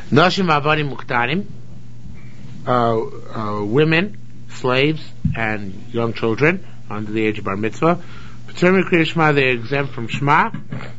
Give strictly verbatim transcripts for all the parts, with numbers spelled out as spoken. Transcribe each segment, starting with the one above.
Nashim avadim muktarim, uh, uh, women, slaves, and young children under the age of bar mitzvah. B'terem Kriya Shema, they're exempt from Shema.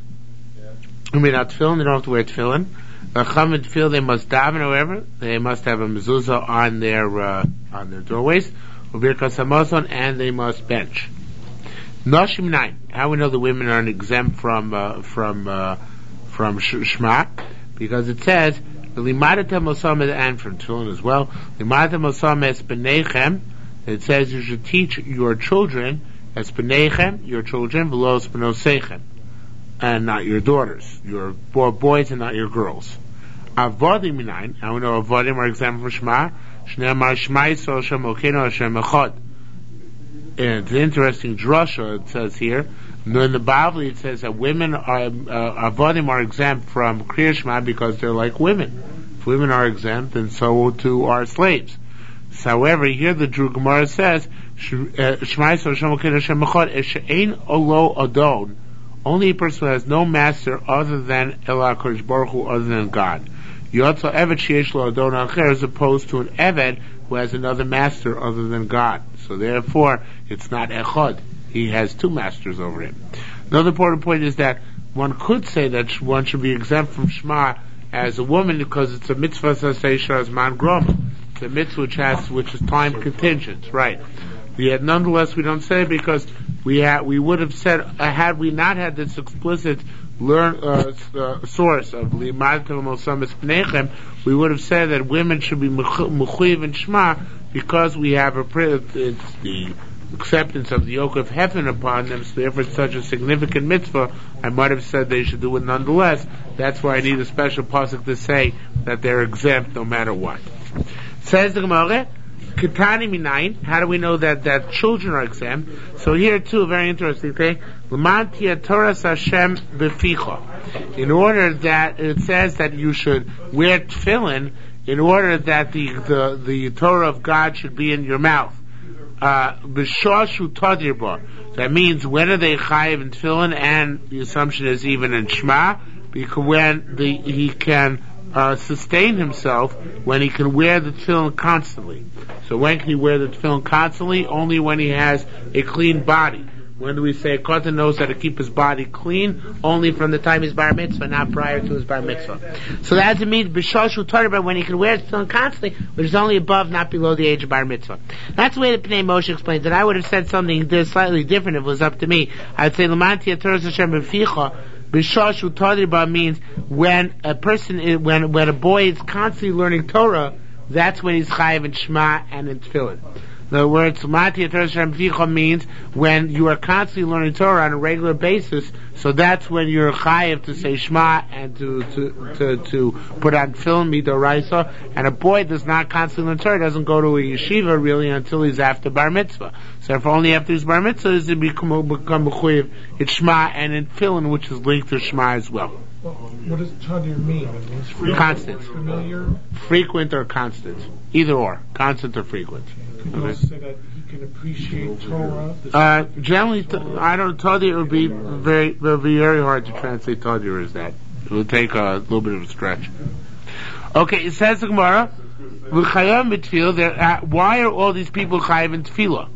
Who may not tefillin, they don't have to wear tefillin. Chacham and tefillin, they must daven, however, they must have a mezuzah on their uh, on their doorways. Ubirkas hamazon, and they must bench. Nashim nine. How we know the women are exempt from uh, from uh, from Shema? Because it says Limadatem Osamed, and from tefillin as well. Limadatem Osamed es b'neichem. It says you should teach your children as b'neichem, your children, v'lo es b'noseichem, and not your daughters, your boys and not your girls. Avodim nine. How we know avodim are exempt from Shema? Shneimar Shema Yisrael Hashem Elokeinu Hashem Echad. And it's an interesting drasha, it says here. In the Bavli, it says that women are, uh, avodim are exempt from Kriya Shema because they're like women. If women are exempt, then so too are slaves. So, however, here the Drew Gemara says, Shema Yisrael Hashem Elokeinu Hashem Echad, Eshe'ein Olo Adon, only a person who has no master other than Elah HaKadosh Baruch Hu, other than God. Yotza Evet Sheyesh Lo Adon Acher, as opposed to an Eved who has another master other than God. So therefore, it's not Echad. He has two masters over him. Another important point is that one could say that one should be exempt from Shema as a woman because it's a mitzvah sasei as man grom. It's a mitzvah which has, which is time contingent, right? Yet nonetheless, we don't say it because we ha- we would have said, uh, had we not had this explicit learn uh, uh, source of Limad Mosamis Pnechem, we would have said that women should be Mechuyev and Shema because we have a it's the acceptance of the yoke of heaven upon them. So therefore, it's such a significant mitzvah. I might have said they should do it nonetheless. That's why I need a special pasuk to say that they're exempt no matter what. Says the Gemara. Ketani minayin. How do we know that, that children are exempt? So here too, a very interesting thing. L'mantia Toras Hashem b'ficha. In order that it says that you should wear tefillin, in order that the the, the Torah of God should be in your mouth. B'shashu tadir bar. That means when are they chayiv in tefillin? And the assumption is even in Shema, because when the he can. Uh, sustain himself when he can wear the tefillin constantly. So when can he wear the tefillin constantly? Only when he has a clean body. When do we say a Kohen knows how to keep his body clean? Only from the time he's bar mitzvah, not prior to his bar mitzvah. So that means b'shashu tarba, when he can wear the tefillin constantly, which is only above, not below the age of bar mitzvah. That's the way that Pnei Moshe explains it. I would have said something slightly different if it was up to me. I'd say l'manti Toras Hashem b'ficha. B'shashu tadiba means when a person is, when when a boy is constantly learning Torah, that's when he's chayiv in Shema and in Tefillin. In other words, Mati Toras Hashem b'ficha means when you are constantly learning Torah on a regular basis. So that's when you're chayiv to say Shema and to to to, to put on Tefillin midoraisa. And a boy does not constantly learn Torah, doesn't go to a yeshiva really until he's after bar mitzvah. So if only after his bar mitzvah does he become become mechuyev in Shema and in Tefillin, which is linked to Shema as well. Well, what does tadir mean? It means frequent, constant, familiar, frequent or constant, either or, constant or frequent. Can you also say that he can appreciate Torah? Uh, generally, t- I don't. Tadir would be very, it would be very hard to translate tadir as that. It would take a little bit of a stretch. Okay, it says the Gemara, "V'chayam b'tefillah." Why are all these people chayav in tefillah?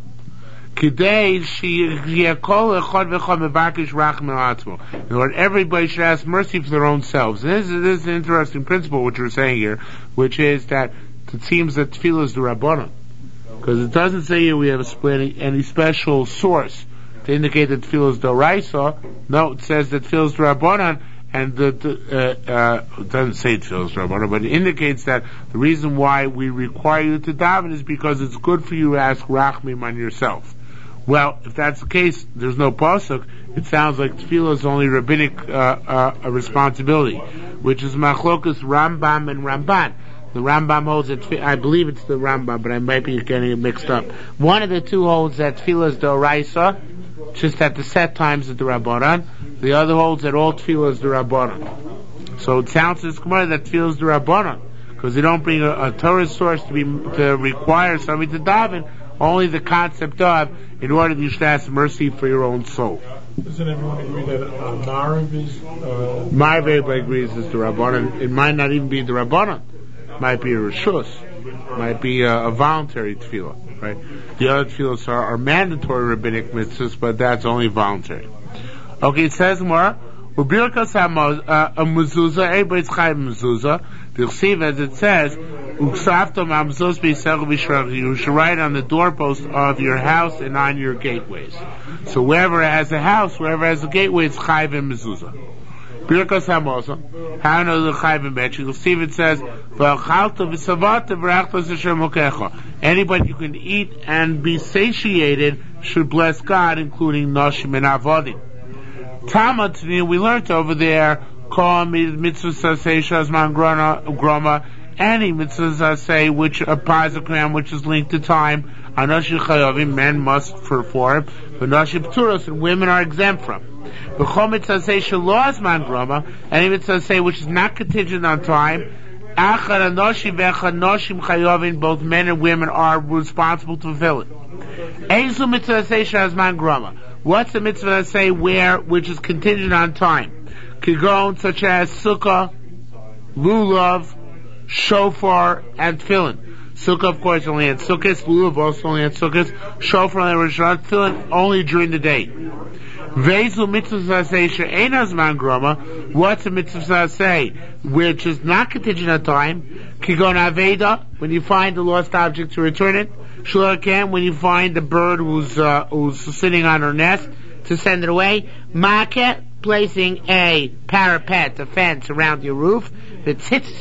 Kidei sheyakol echad v'echad mevakish rachem el atzmo. In order, everybody should ask mercy for their own selves. And this is, this is an interesting principle which we're saying here, which is that it seems that tefillah is the Rabbanan. Because it doesn't say here we have a split, any special source to indicate that tefillah is Doraisa. No, it says that tefillah is Rabbanan, and the, the uh, uh, it doesn't say tefillah is Rabbanan, but it indicates that the reason why we require you to daven is because it's good for you to ask rachmim on yourself. Well, if that's the case, there's no pasuk. It sounds like tefillah is only rabbinic uh, uh, a responsibility, which is machlokas Rambam and Ramban. The Rambam holds that, I believe it's the Rambam, but I might be getting it mixed up. One of the two holds that tefillah is d'oraisa, just at the set times of the Rabbanan. The other holds that all tefillah is the Rabbanan. So it sounds to this Gemara that tefillah is the Rabbanan, because they don't bring a, a Torah source to be to require somebody to daven. only the concept of, in order that you should ask mercy for your own soul. Doesn't everyone agree that uh, Mariv is... Uh, Mariv, everybody agrees is the Rabbanan. It might not even be the Rabbanan. It might be a Rishus. It might be a, a voluntary tefillah, right? The other tefillahs are, are mandatory rabbinic mitzvahs, but that's only voluntary. Okay, it says more, Ubirkas ha-mezuzah, everybody's chayv mezuzah. The Chsiv, as it says, you should write on the doorpost of your house and on your gateways. So wherever it has a house, wherever it has a gateway, it's chayv and mezuzah. Birkas Hamosah. How know the chayv and bet? You'll see it says, anybody you can eat and be satiated should bless God, including Noshim and Avodim. Talmud, we learned over there, call mitzvah sasei shazman groma, any mitzvah say which applies a command which is linked to time. Anoshi chayovim, men must perform, but noshi pturos, and women are exempt from. V'chol mitzvah say shelo azman groma, any mitzvah say which is not contingent on time. Achad anoshi ve'achad noshim chayovim, both men and women are responsible to fulfill it. Eizu mitzvah say shazman groma. What's the mitzvah say where, which is contingent on time? Kigon, such as sukkah, lulav, shofar, and tefillin. Sukkah, of course, only had sukkahs. Lulav also only had sukkahs. Shofar only had tefillin only during the day. Vezu mitzvah say she'ein azman groma. What's a mitzvah say which is not contingent on time? Kigon aveda, when you find the lost object to return it. Shulakem, when you find the bird who's uh, who's sitting on her nest, to send it away. Maket, placing a parapet, a fence around your roof. The tzitz.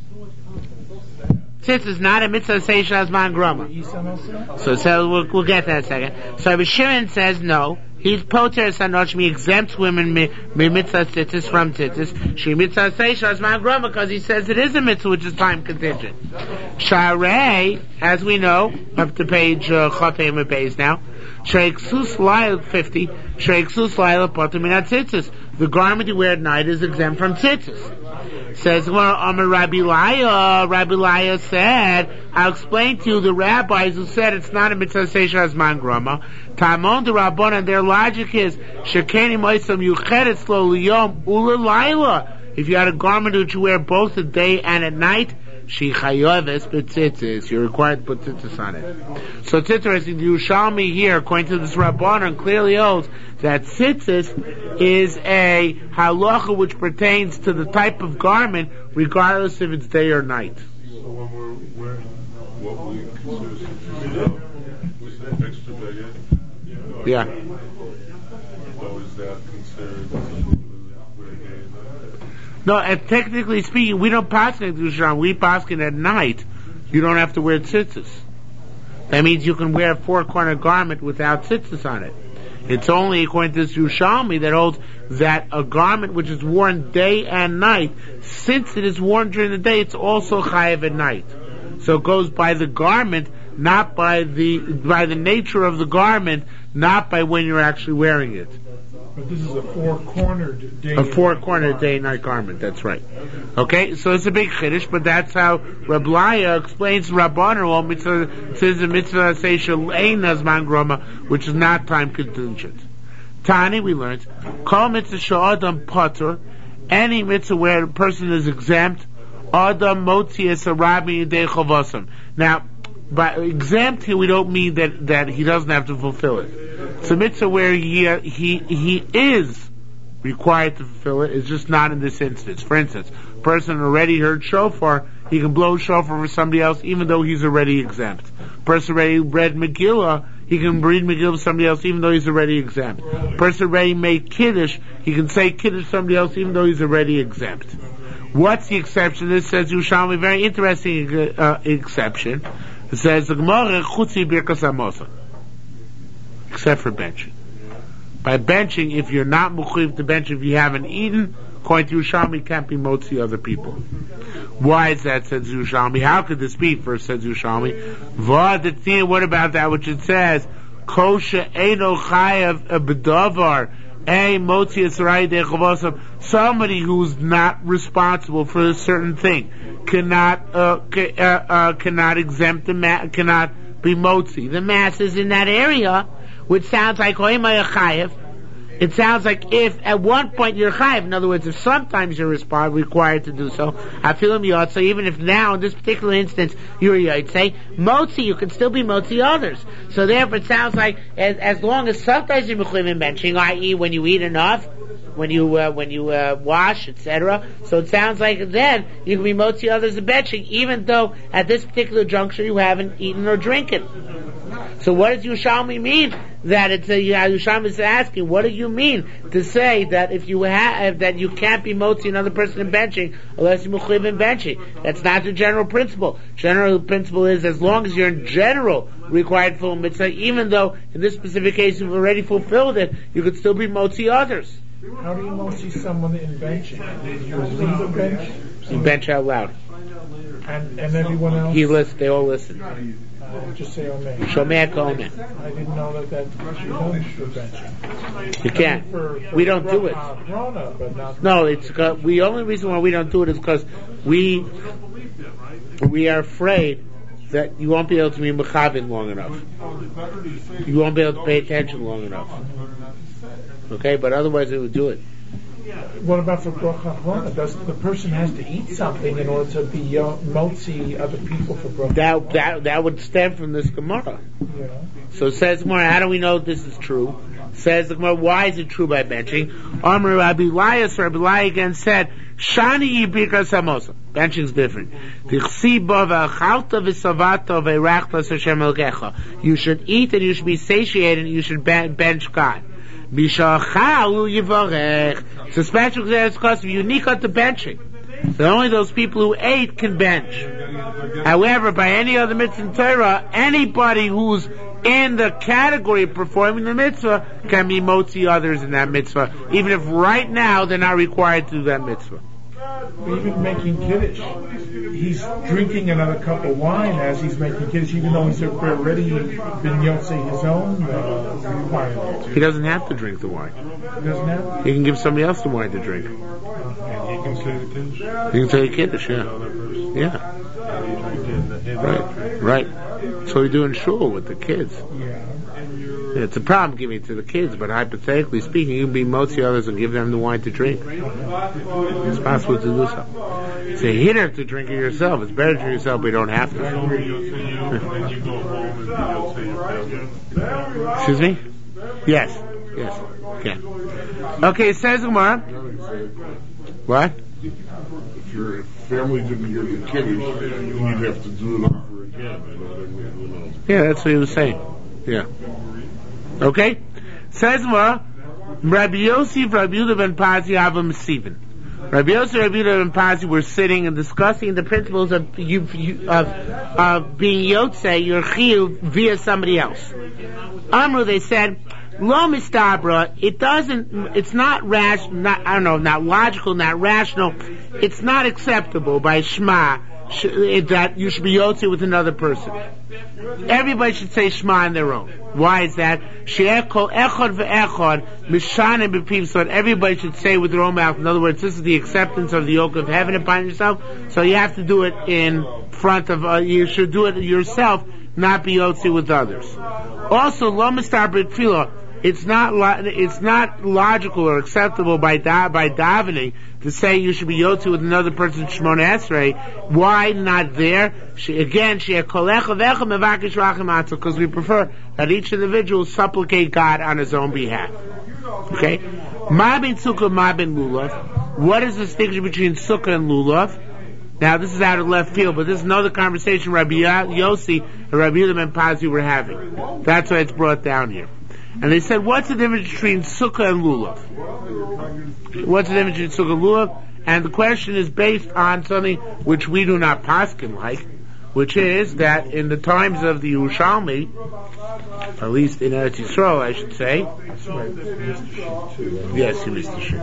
Tzitz is not a mitzvah seish azman groma. So, so we'll, we'll get that in a second. So Rabbi Shimon says no. He's poter sanoshmi, exempts women mi mitzvah tzitzis from tzitzis. She mitzvah seish azman groma, because he says it is a mitzvah which is time contingent. Sharei, as we know, up to page uh, Chafim Beis now. Sheiksus Laila fifty. Sheiksus Laila Potamina Tzitzis. The garment you wear at night is exempt from tzitzis. Says, well, Amar Rabbi Laya, Rabbi Laya said, I'll explain to you the rabbis who said it's not a mitzvah seisha azman groma. Tamon de Rabbanan, their logic is, Shekeni moisam yucheretz lo liyom ula laila. If you had a garment which you wear both the day and at night, she chayoves b'tzitzis. You're required to put tzitzis on it. So it's interesting. The Yerushalmi here, according to this Rabbanan, clearly holds that tzitzis is a halacha which pertains to the type of garment, regardless if it's day or night. So when we're wearing what we consider tzitzis, we say extra day. Yeah. So is that considered wearing day and night? No, and technically speaking, we don't paskin at Yerushalmi. We paskin at night. You don't have to wear tzitzis. That means you can wear a four-corner garment without tzitzis on it. It's only according to this Yerushalmi that holds that a garment which is worn day and night, since it is worn during the day, it's also chayav at night. So it goes by the garment, not by the by the nature of the garment, not by when you're actually wearing it. But this is a four-cornered day. A four-cornered day and night garment. That's right. Okay, so it's a big chiddush, but that's how Rabbi Laya explains Rabbanan. Well, mitzvah says the mitzvah seishal ein azman groma, which is not time contingent. Tani, we learned, kol mitzvah sha'adam patur, any mitzvah where a person is exempt, adam motzi es arabi yedei chavosam. Now, by exempt here, we don't mean that, that he doesn't have to fulfill it. It's a mitzvah where he, he, he is required to fulfill it. It's just not in this instance. For instance, a person already heard shofar, he can blow shofar for somebody else even though he's already exempt. A person already read Megillah, he can read Megillah for somebody else even though he's already exempt. A person already made Kiddush, he can say Kiddush to somebody else even though he's already exempt. What's the exception? This says Yerushalmi, very interesting uh, exception. It says the Gemara chutzi birkas hamosah, except for benching. By benching, if you're not mechuyev to bench, if you haven't eaten, according to Yerushalmi, can't be motzi other people. Why is that? Says Yerushalmi. How could this be? First says Yerushalmi. V'ad, what about that which it says? Kosha eino chayav b'davar. Somebody who's not responsible for a certain thing cannot uh, uh, uh, cannot exempt the ma- cannot be motzi the masses in that area, which sounds like oimay chayev. It sounds like if at one point you're chayev, in other words, if sometimes you're required to do so, afilim yotze, even if now in this particular instance you're yotze, motzi, you can still be motzi others. So therefore it sounds like as, as long as sometimes you're mechuyev in benching, that is when you eat enough, when you uh, when you uh, wash, et cetera. So it sounds like then you can be motzi others in benching, even though at this particular juncture you haven't eaten or drinking. So what does Yerushalmi mean? That it's a Yerushalmi is asking, what do you mean to say that if you have that you can't be motzi another person in benching unless you mechuyev in benching? That's not the general principle. General principle is as long as you're in general required full mitzvah, even though in this specific case you've already fulfilled it, you could still be motzi others. How do you motzi someone in benching? You leave a bench? You bench out loud. And and everyone else? He listens, they all listen. Uh, just say amen. Shomer Kohen. I didn't know that that was done for benching. You can't. I mean, for, for we don't gro- do it. Uh, grown up, but not no, it's uh, the only reason why we don't do it is because we we are afraid that you won't be able to be mechavin long enough. You won't be able to pay attention long enough. Okay, but otherwise we would do it. What about for bracha achrona? Does the person has to eat something in order to be uh, motzi other people for bracha? That that that would stem from this Gemara. Yeah. So says Gemara, how do we know this is true? Says the Gemara, why is it true by benching? Amar Rabbi Elias, Rabbi Elias again said, Shani yibika samosa. Benching's different. You should eat and you should be satiated and you should bench God. It's a special custom, unique to benching. So only those people who ate can bench. However, by any other mitzvah in Torah, anybody who's in the category of performing the mitzvah can be motzi others in that mitzvah, even if right now they're not required to do that mitzvah. Even making kiddush, he's drinking another cup of wine as he's making kiddush, even though he's already been yotzei his own uh, requirement. He doesn't have to drink the wine. He doesn't have to? He can give somebody else the wine to drink. And he can say the kiddush? He can say the kiddush, yeah. Yeah. Right, right. So we do in shul with the kids. Yeah. It's a problem giving it to the kids, but hypothetically speaking, you can be motzi others and give them the wine to drink. It's possible to do so. It's a hitter to drink it yourself. It's better to drink yourself, but you don't have to. Excuse me? Yes. Yes. Okay. Okay, it says Umar. What? If your family didn't hear the kiddush, you'd have to do it over again. Yeah, that's what he was saying. Yeah. Okay? Says Umar, Rabbi Yosef, Rabbi Yehuda ben Pazi, Abba Mesivin. Rabbi Yosef and Rabbi Yehuda ben Pazi were sitting and discussing the principles of you, you, of, of being Yotzei, your Chiyuv, via somebody else. Amru, they said, Lo mistabra, it doesn't, it's not rash, not, I don't know, not logical, not rational, it's not acceptable by Shema that you should be Yotzei with another person. Everybody should say Shema on their own. Why is that? So everybody should say with their own mouth. In other words, this is the acceptance of the yoke of heaven upon yourself. So you have to do it in front of, uh, you should do it yourself, not be Yotzei with others. Also, lo mistar b'tfilah. It's not lo- it's not logical or acceptable by da- by davening to say you should be Yotzei with another person Shemona Esrei. Why not there? She, again, she because we prefer that each individual supplicate God on his own behalf. Okay? Ma bin sukkah, ma bin lulav. What is the distinction between sukkah and lulav? Now, this is out of left field, but this is another conversation Rabbi Yossi and Rabbi Yehuda ben Pazi were having. That's why it's brought down here. And they said, what's the difference between sukkah and lulav? What's the difference between sukkah and lulav? And the question is based on something which we do not paskin like, which is that in the times of the Yerushalmi, at least in Eretz Yisrael, I should say. Yes, he missed the shit.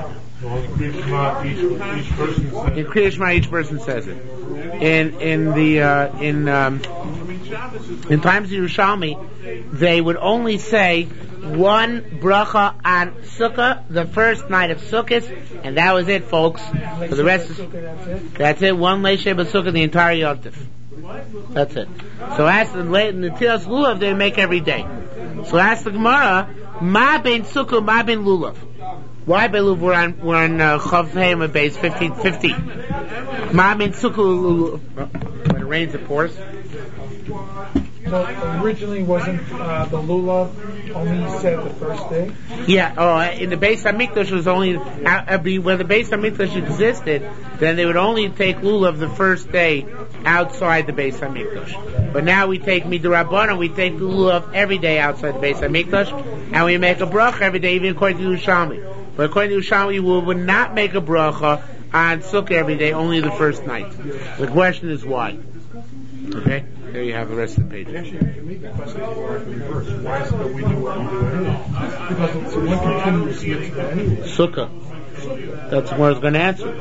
In Kriya Shema, each person says it. In in the uh, in um, in times of Yerushalmi, they would only say one bracha on Sukkah, the first night of Sukkot, and that was it, folks. For the rest, of, that's it. One Leishe B'Sukkah, the entire Yom Tov. That's it. So ask the late Netilas Lulav they make every day. So ask the Gemara, Ma ben Sukkah, Ma ben Lulav. Why ben Lulav? We're on we're on uh, Chav Hema base fifteen fifty. Ma ben Sukkah Lulav. When it rains, it pours. So originally wasn't uh, the lulav only said the first day? Yeah. Oh, in the Beis Hamikdash was only uh, when the Beis Hamikdash existed, then they would only take lulav the first day outside the Beis Hamikdash. But now we take midrabanan, we take the lulav every day outside the Beis Hamikdash, and we make a bracha every day, even according to Yerushalmi. But according to Yerushalmi, we would not make a bracha on Sukkah every day, only the first night. The question is why. Okay. There you have the rest of the page. Actually, to me, the question is more like the reverse. Why is it that we do what we do anyway? Because it's one continuous mitzvah anyway. Sukkah. That's what I was going to answer.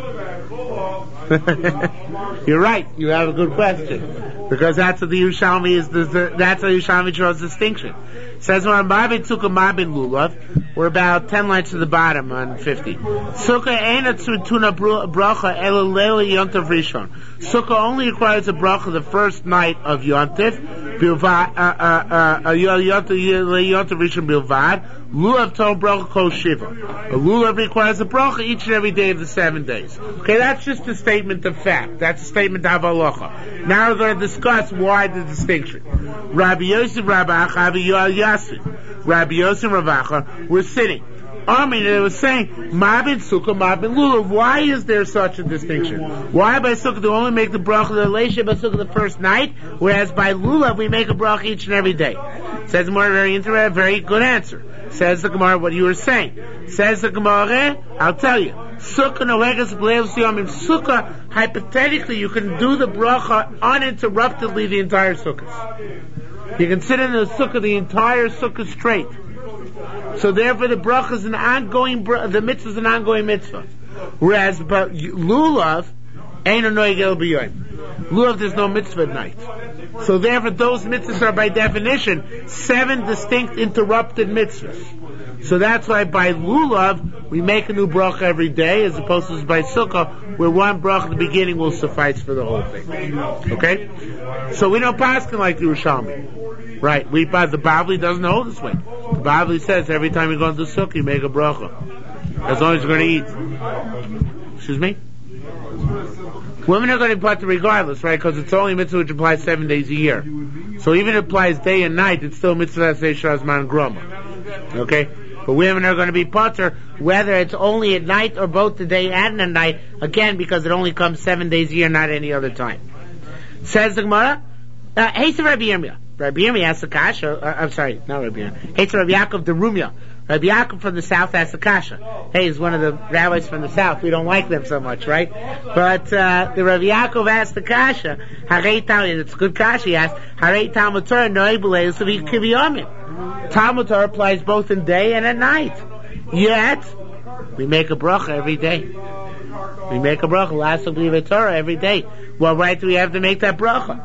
You're right. You have a good question. Because that's what the Yerushalmi is, the, the, that's how Yerushalmi draws distinction. It says, when Ma'abin Sukkah, Ma'abin Lulav, we're about ten lines to the bottom on fifty. Sukkah ain't a tzutuna bracha, ela leila yontav rishon. Sukkah only requires a bracha the first night of Yontif, bilvad, uh, uh, uh, Yontav rishon bilvad, Lulav told bracha kol shiva. A lulav requires a bracha each and every day of the seven days. Okay, that's just a statement of fact. That's a statement of halacha. Now we're going to discuss why the distinction. Rabbi Yosef, Rabbi Acha, Rabbi Yassin, Rabbi Yosef, Rabbi Acha were sitting. I mean, they were saying, Ma ben Sukkah, Ma ben Lulav. Why is there such a distinction? Why by Sukkah do we only make the bracha the Leisha by Sukkah the first night, whereas by Lulav we make a bracha each and every day? Says the Gemara, very interesting, very good answer. Says the Gemara, what you were saying. Says the Gemara, I'll tell you. Sukkah noegas b'leiv siyamim. Sukkah, hypothetically, you can do the bracha uninterruptedly the entire Sukkah. You can sit in the Sukkah the entire Sukkah straight. So therefore the bracha is an ongoing, the mitzvah is an ongoing mitzvah. Whereas, but Lulav, ain't a noegel b'yoyim. Lulav, there's no mitzvah at night. So therefore those mitzvahs are by definition seven distinct interrupted mitzvahs. So that's why by Lulav, we make a new bracha every day, as opposed to by Sukkah, where one bracha at the beginning will suffice for the whole thing. Okay? So we don't paskin like the Yerushalmi. Right, we, but the Bavli doesn't hold this way. The Bavli says every time you go into Sukkah, you make a bracha. As long as you're going to eat. Excuse me? Women are going to put regardless, right? Because it's only mitzvah which applies seven days a year. So even if it applies day and night, it's still mitzvah say shazman groma. Okay? But women are going to be potter whether it's only at night or both the day and the night, again, because it only comes seven days a year, not any other time. Says the Gemara, uh, hey, to Rabbi Yirmiyah. Rabbi Yirmiyah asks the kasha, uh, I'm sorry, not Rabbi Yirmiyah. Hey, to Rabbi Yaakov the Rumya. Rabbi Yaakov from the south asks the kasha. Hey, he's one of the rabbis from the south. We don't like them so much, right? But uh, the Rabbi Yaakov asked the kasha. Harei Talmud, it's a good kasha. He asked, Harei Talmud Torah noei b'leil savi kiviyomim. Talmud Torah applies both in day and at night. Yet we make a bracha every day. We make a bracha, last of the Torah every day. Well, right, do we have to make that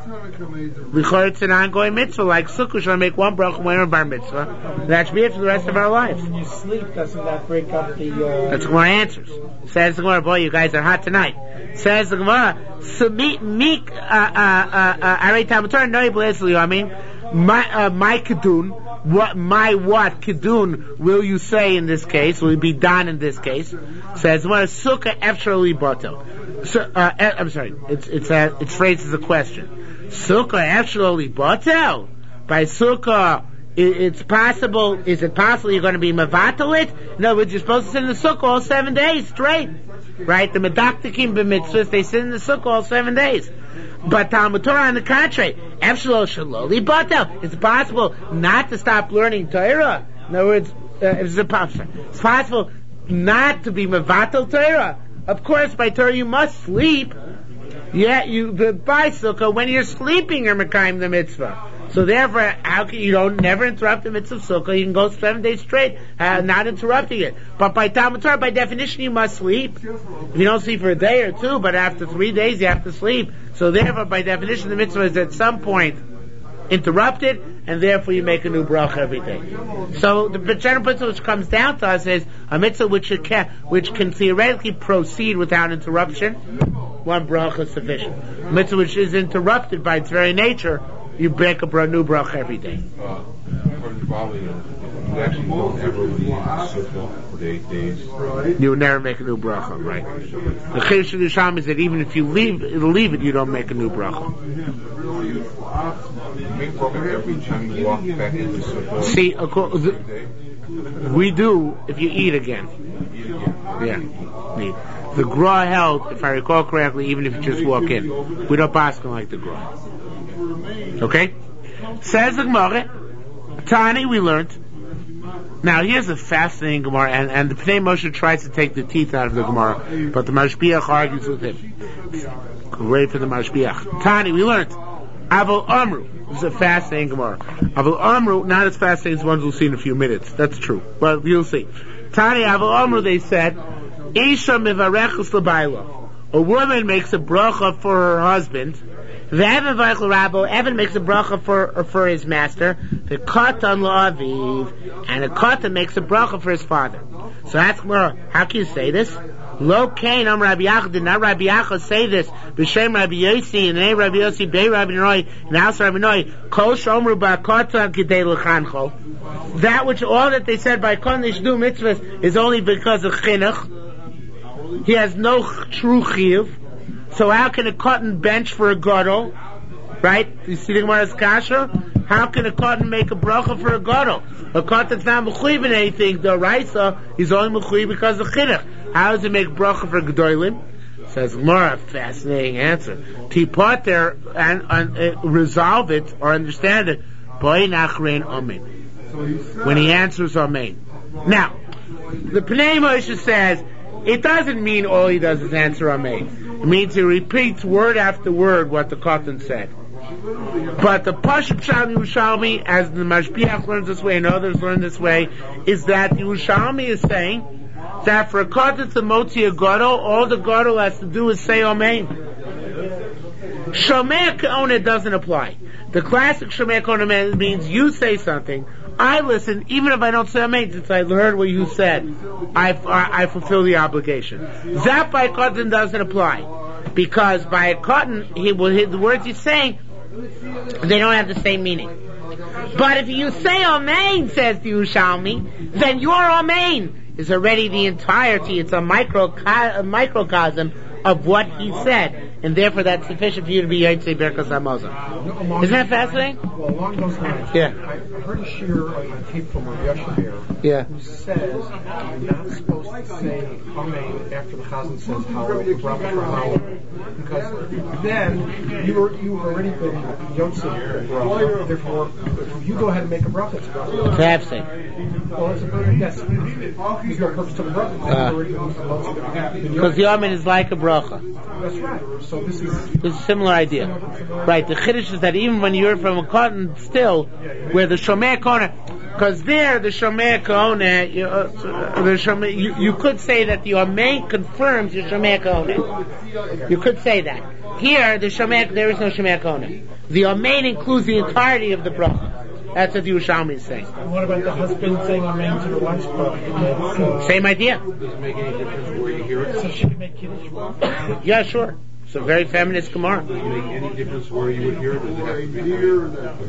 bracha? Because it's an ongoing mitzvah, like Sukkah, should I make one bracha when we're bar mitzvah? That should be it for the rest of our lives. When you sleep, doesn't that break up the... Uh... That's Gemara answers. Says the Gemara, boy, you guys are hot tonight. Says the Gemara, so meek, meek, uh, uh, uh, Arei Talmud Torah, no, I mean, my, uh, my kedun, what, my what kedun will you say in this case? Will it be done in this case? Says the Gemara, Sukkah efshali bato. So, uh, I'm sorry, it's, it's, uh, it's phrased as a question. Sukkah efshali bato? By Sukkah, it's possible, is it possible you're going to be mavatal it? No, you're supposed to sit in the Sukkah all seven days straight. Right? The medaktikim b'mitzvahs, they sit in the Sukkah all seven days. But Talmud Torah, on the contrary, efshalo shaloli batel. It's possible not to stop learning Torah. In other words, uh, it's, it's possible not to be mavatal Torah. Of course, by Torah you must sleep. Yeah, you by Sukkah when you're sleeping you're mekayim the mitzvah. So therefore, how can you don't never interrupt the mitzvah of Sukkah? You can go seven days straight, uh, not interrupting it. But by Talmud Torah, by definition, you must sleep. If you don't sleep for a day or two, but after three days, you have to sleep. So therefore, by definition, the mitzvah is at some point interrupted, and therefore you make a new bracha every day. So the general principle which comes down to us is a mitzvah which can, which can theoretically proceed without interruption, one bracha is sufficient. A mitzvah which is interrupted by its very nature, you make a new bracha every day. Uh, you actually don't ever leave sukkah for eight days. You would never make a new bracha, right? The chiddush of the Yerushalmi is that even if you leave, leave it, you don't make a new bracha. You make bracha every time you walk back into sukkah. See, we do if you eat again. Yeah. The Gra held, if I recall correctly, even if you just walk in. We don't pass like the Gra. Okay? Says the Gemara, Tani, we learned. Now, here's a fascinating Gemara, and, and the Pnei Moshe tries to take the teeth out of the Gemara, but the Mashbiach argues with him. Great for the Mashbiach. Tani, we learned. Avol Amru. This is a fascinating Gemara. Avol Amru, not as fascinating as ones we'll see in a few minutes. That's true. But you'll see. Tani, Avol Amru, they said, Isha mivarechus l'bayla. A woman makes a bracha for her husband. Evan makes a bracha for for his master. The katan la'aviv, and a katan makes a bracha for his father. So that's more. How can you say this? Lo kain am Rabbi Yachid. Did not Rabbi Yachid say this? B'shem Rabbi Yossi, and name Rabbi Yossi, Bei Rabbi Noi, and house Rabbi Noi. Kol shomru ba'katan kidei l'chancho. That which all that they said by katan they should do mitzvahs is only because of chinuch. He has no true chiyuv. So how can a cotton bench for a gadol? Right? You see the Gemara's kasha? How can a cotton make a bracha for a gadol? A cotton's not mechuyev in anything, though, right? So he's only mechuyev because of chinuch. How does he make bracha for gedolim? Says Gemara, fascinating answer. Tipot there and, and uh, resolve it or understand it. Boi nachrein amen. When he answers amen. Now, the Pnei Moshe says it doesn't mean all he does is answer amen. It means he repeats word after word what the cotton said. But the Pashup Pshat Yerushalmi, as the Mashbiach learns this way and others learn this way, is that Yerushalmi is saying that for a cotton to moti a gadol, all the gadol has to do is say amen. Shomei K'oneh doesn't apply. The classic Shomei K'oneh means you say something, I listen, even if I don't say amen, since I heard what you said, I, I, I fulfill the obligation. That by cotton doesn't apply. Because by a cotton, he will hit the words he's saying, they don't have the same meaning. But if you say amen, says the Yerushalmi, then your amen is already the entirety, it's a, micro, a microcosm of what he said. And therefore that's sufficient for you to be Yotzei Birkas Hamazon. Isn't that fascinating? Well, along those lines, yeah. I heard a shir on a tape from Rav Yasher yeah. who says you're not supposed to say amen after the chazan says Hallel, the bracha for Hallel. Because then you were you were already been Yotzei bracha. Therefore, if you go ahead and make a bracha, it's a bracha. Perhaps. Well, it's a bracha. Yes. There's no purpose to the bracha. Because the amen is like a bracha. That's right. So this is this is a similar idea, right? The chiddush is that even when you're from a cotton, still where the Shomei K'oneh, because there the Shomei K'oneh, you, uh, the Shomei, you, you could say that the amen confirms your Shomei K'oneh. You could say that. Here, the Shomei, there is no Shomei K'oneh. The amen includes the entirety of the bracha. That's what the Yerushalmi is saying. What about the husband saying amen to the wife's bracha? Same idea. Does it make any difference where you hear it? So she can make kiddush. Yeah, sure. It's a very feminist Gemara. Does it make any difference where you would hear it? Does it have to be a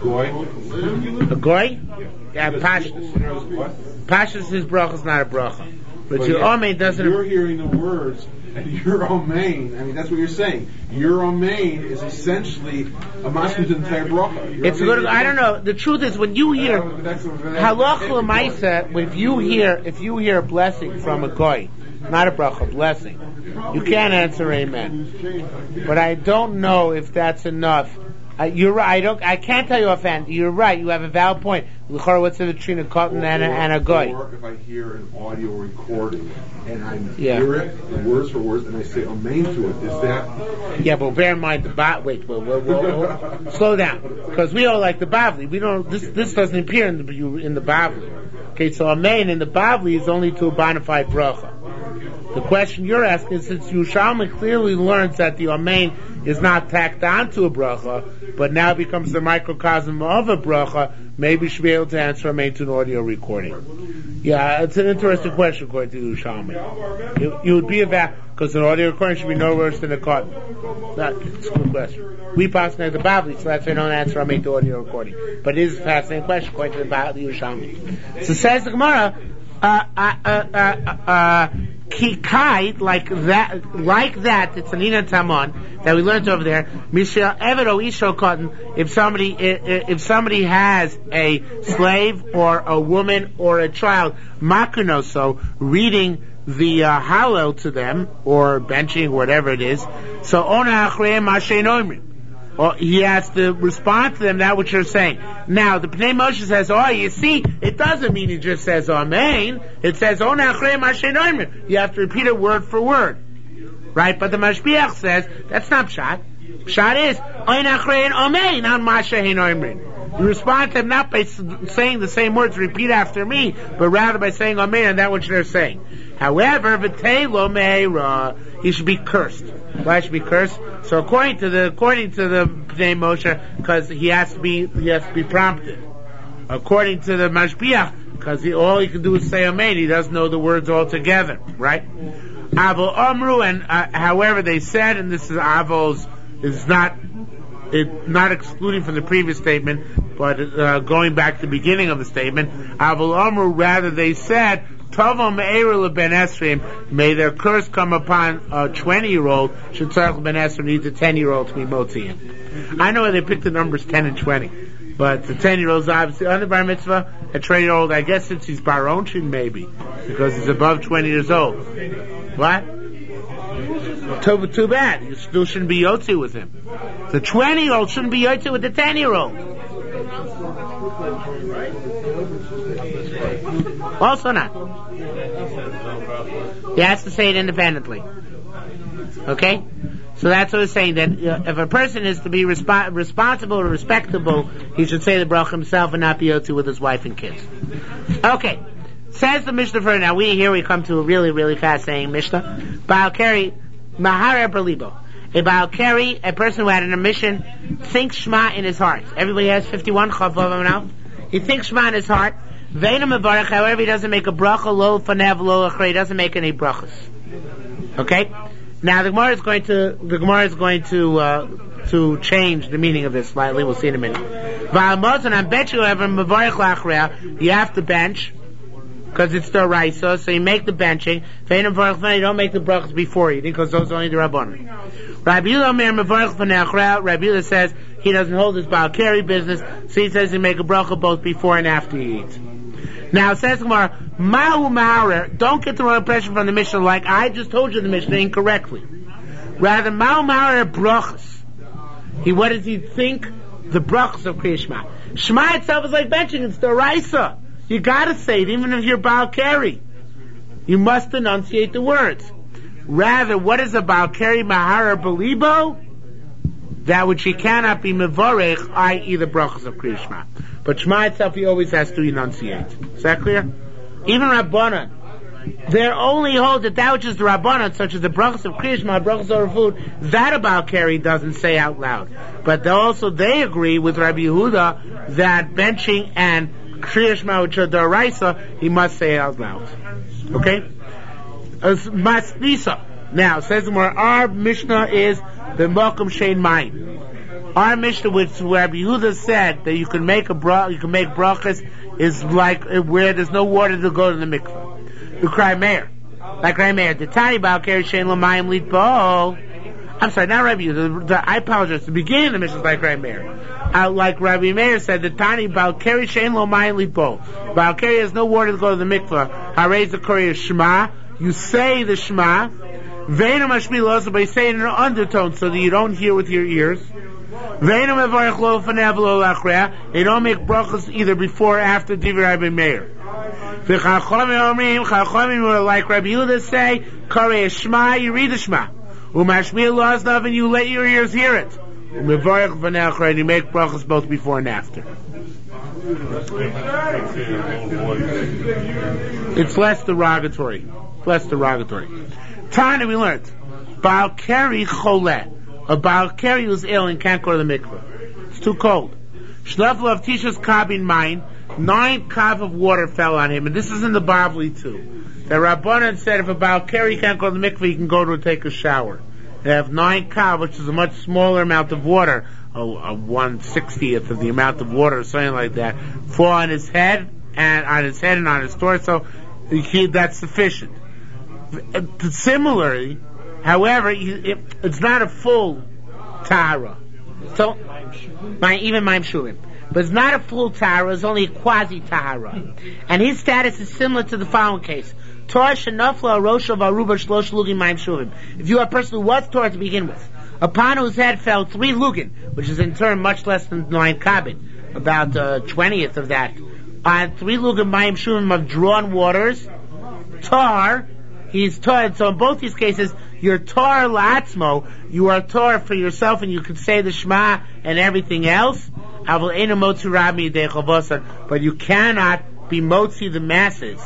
goy? A goy? Yeah, Pashtus. Pashtus, his bracha is not a bracha. But, but your yeah, amen doesn't... You're hearing the words, and your amen, I mean, that's what you're saying. Your amen is essentially a masking to the entire bracha. Your it's a good... I don't know. The truth is, when you hear... Halach l'maisa, if you hear, if you hear a blessing from a goy, not a bracha, a blessing, you can't answer amen. But I don't know if that's enough. Uh, you're right. I don't. I can't tell you offhand. You're right. You have a valid point. What's the between a cotton and a, and a goy? Or if I hear an audio recording and I yeah. hear it words for words and I say amen to it, is that? Yeah, but bear in mind the ba- wait, wait, wait, wait, wait. Slow down, because we all like the Bavli. We don't. This this doesn't appear in the in the Bavli. Okay, so amen in the Bavli is only to a bona fide bracha. The question you're asking is, since Yerushalmi clearly learns that the Amen is not tacked onto a bracha, but now becomes the microcosm of a bracha, maybe you should be able to answer Amen to an audio recording. Yeah, it's an interesting question according to Yerushalmi. You, you would be about, because an audio recording should be no worse than a cut. That, it's a good question. We pass now the Bavli, so that's why I don't answer Amen to audio recording. But it is a fascinating question according to the Bavli Yerushalmi. So says the Gemara, uh, uh, uh, uh, uh, Kikai, like that, like that, it's an Ina Tamon that we learned over there. Mishal Evero Isho Cotton. If somebody, if somebody has a slave or a woman or a child, Makunoso, reading the uh, Hallel to them or benching, whatever it is. So Ona Achreim Mashe Noimrim. Well, he has to respond to them that which you're saying. Now, the Pnei Moshe says, oh, you see, it doesn't mean he just says Amen. It says, oh, you have to repeat it word for word. Right? But the Mashbiach says, that's not Pshat. Pshat is, Amen, not Mashe. You respond to them not by saying the same words, repeat after me, but rather by saying Amen and that which they're saying. However, V'telo meira, he should be cursed. Why should he be cursed? So according to the according to the Pnei Moshe, because he has to be he has to be prompted. According to the Mashbiach, because all he can do is say Amen, he doesn't know the words altogether, right? Avo Amru, and uh, however they said, and this is Avo's is not it not excluding from the previous statement, but uh, going back to the beginning of the statement, Avo Amru, rather they said, Tovo me'erul ben Esrim, may their curse come upon a twenty-year-old, should Tzarech ben Esrim needs a ten-year-old to be Motziim. I know they picked the numbers ten and twenty, but the ten-year-old is obviously under Bar Mitzvah, a twenty-year-old, I guess since he's Bar Onshin maybe, because he's above twenty years old. What? Too, too bad, you still shouldn't be Yotzi with him. The twenty-year-old shouldn't be Yotzi with the ten-year-old. Also not. He has to say it independently. Okay? So that's what it's saying, that uh, if a person is to be resp- responsible or respectable, he should say the bracha himself and not be Yotzi with his wife and kids. Okay. Says the Mishnah for now, we here we come to a really, really fascinating Mishnah. Baal Keri, Mahara Berlibo. A Baal Keri, a person who had an omission, thinks Shema in his heart. Everybody has fifty-one chavav now. He thinks Shema in his heart. However, he doesn't make a bracha, lo fanev, lo achrei, he doesn't make any brachas. Okay? Now the Gemara is going to, the Gemara is going to, uh, to change the meaning of this slightly, we'll see in a minute. You have to bench, because it's the Raisa, so you make the benching. You don't make the brachas before eating, because those are only the Rabbanon. Rabbi Yehuda says he doesn't hold his Baal Keri business, so he says he make a bracha both before and after he eats. Now it says Gemara, Mahu Ma'arer, don't get the wrong impression from the Mishnah like I just told you the Mishnah incorrectly. Rather, Mahu Ma'arer brachas. He, what does he think? The brachas of Kriya Shema. Shema itself is like benching, it's the Raisa. You gotta say it, even if you're Baal Keri. You must enunciate the words. Rather, what is a Baal Keri Mahara Belibo? That which he cannot be Mevorech, that is the brachas of Kriya Shema. But Shema itself he always has to enunciate. Is that clear? Even Rabbanan, they only hold that that which is the Rabbanan, such as the brachas of Kriya Shema, brachas over food, that a Baal Keri doesn't say out loud. But they also they agree with Rabbi Yehuda that benching and Kriya Shema, which are the Raisa, he must say out loud. Okay? Masnisa. Now, says the more our Mishnah is the Mokum Shein Mayim. Our Mishnah, which Rabbi Yehuda said that you can make a bra, you can make brachas, is like where there's no water to go to the mikvah. You cry Meir, like Rabbi Meir. The tiny Baal Keri Shein L'Mayim Litbo. I'm sorry, not Rabbi Yehuda. The, the, I apologize. The beginning of the Mishnah is like Rabbi Meir. Uh, like Rabbi Meir said, the tiny Baal Keri Shein L'Mayim Litbo. Baal Keri has no water to go to the mikvah. Harei the Korea Shema. You say the Shema. Ve'enu mashmil also by saying in an undertone so that you don't hear with your ears. Ve'enu mevarech lo fanev lo lachrea. You don't make brachas either before or after Divrei Rabbi Meir. V'chachamim omrim, chachamim will like Rabbi Yehuda say, Karei Shema, you read the Shema. U'mashmil lo aznav, and you let your ears hear it. U'mevarech v'nechrea, and you make brachas both before and after. It's less derogatory. less derogatory. Tanya, we learned. Baal Keri Choleh. A Baal Keri who's ill and can't go to the mikveh. It's too cold. Shnafel of Tisha's kabin mine. Nine kav of water fell on him, and this is in the Bavli too. The Rabbanan said if a Baal Keri can't go to the mikveh, he can go to take a shower. They have nine kav, which is a much smaller amount of water, a, a one sixtieth of the amount of water, or something like that, fall on his head and on his head and on his torso. He, that's sufficient. Similarly, however, it, it's not a full tara. So, my, even Maim Shuvim. But it's not a full tahara, it's only a quasi-tahara. And his status is similar to the following case. Torah shenafla rosha v'aruba shlosh lugin Maim Shuvim. If you are a person who was Torah to begin with, upon whose head fell three lugin, which is in turn much less than nine kabin, about a twentieth of that, on three lugin Maim Shuvim of drawn waters, tar, he's tar. So in both these cases, you're tar la'atzmo, you are tar for yourself, and you can say the Shema and everything else. But you cannot be motzi the masses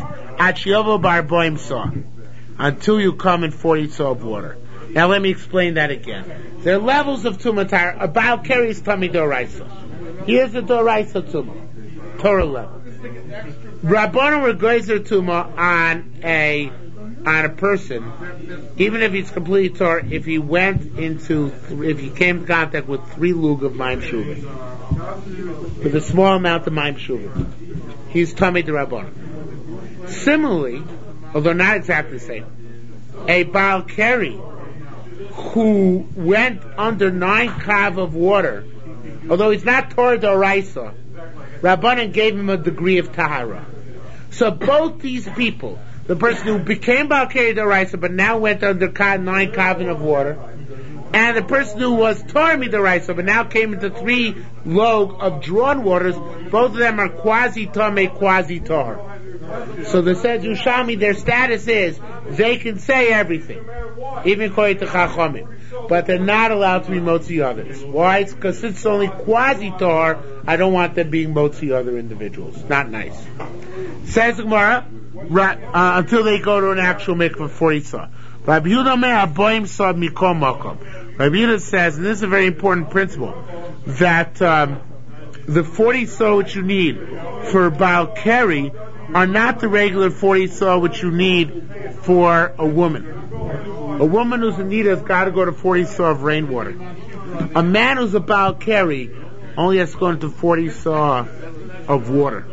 until you come in forty saw of water. Now let me explain that again. There are levels of tumatar. A Baal Keri is tummy doraisa. Here's the doraisa tuma, Torah level. Rabbanan were geyser tuma on a on a person, even if he's completely Torah, if he went into, if he came in contact with three lug of Maim Shuvim, with a small amount of Maim Shuvim, he's tummy the Rabbanan. Similarly, although not exactly the same, a Baal Keri who went under nine kav of water, although he's not Torah d'oraisa, Rabbanan gave him a degree of tahara. So both these people, the person who became Baal Keri d'oraisa but now went under nine kavin of water, and the person who was Torah d'oraisa but now came into three log of drawn waters, both of them are quasi-tame, quasi-tar. So the says Yushami, their status is they can say everything, even according to Chachamim, but they're not allowed to be motzi others. Why? Because it's only quasi-tar. I don't want them being motzi other individuals. Not nice. Says the Gemara, right, uh, until they go to an actual mikvah for Isa. Rabbi Yehuda Me'er Aboim Sod Mikom Makom. Rabbi Yehuda says, and this is a very important principle, that um, the forty saw which you need for Baal Keri are not the regular forty saw which you need for a woman. A woman who's in need has got to go to forty saw of rainwater. A man who's a Baal Keri only has to go into forty saw of water.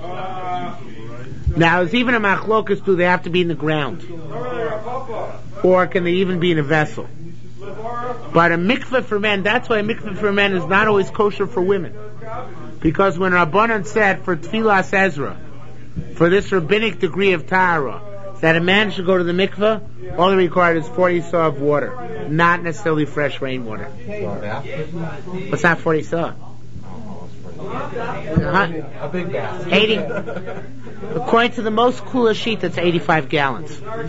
Now, there's even a machlokas, do they have to be in the ground? Or can they even be in a vessel? But a mikveh for men, that's why a mikveh for men is not always kosher for women. Because when Rabbanan said for Tfilas Ezra, for this rabbinic degree of tahara, that a man should go to the mikveh, all they required is forty saw of water, not necessarily fresh rainwater. What's that forty saw? Uh-huh. A big bath. eighty. According to the most cooler sheet, that's eighty-five gallons.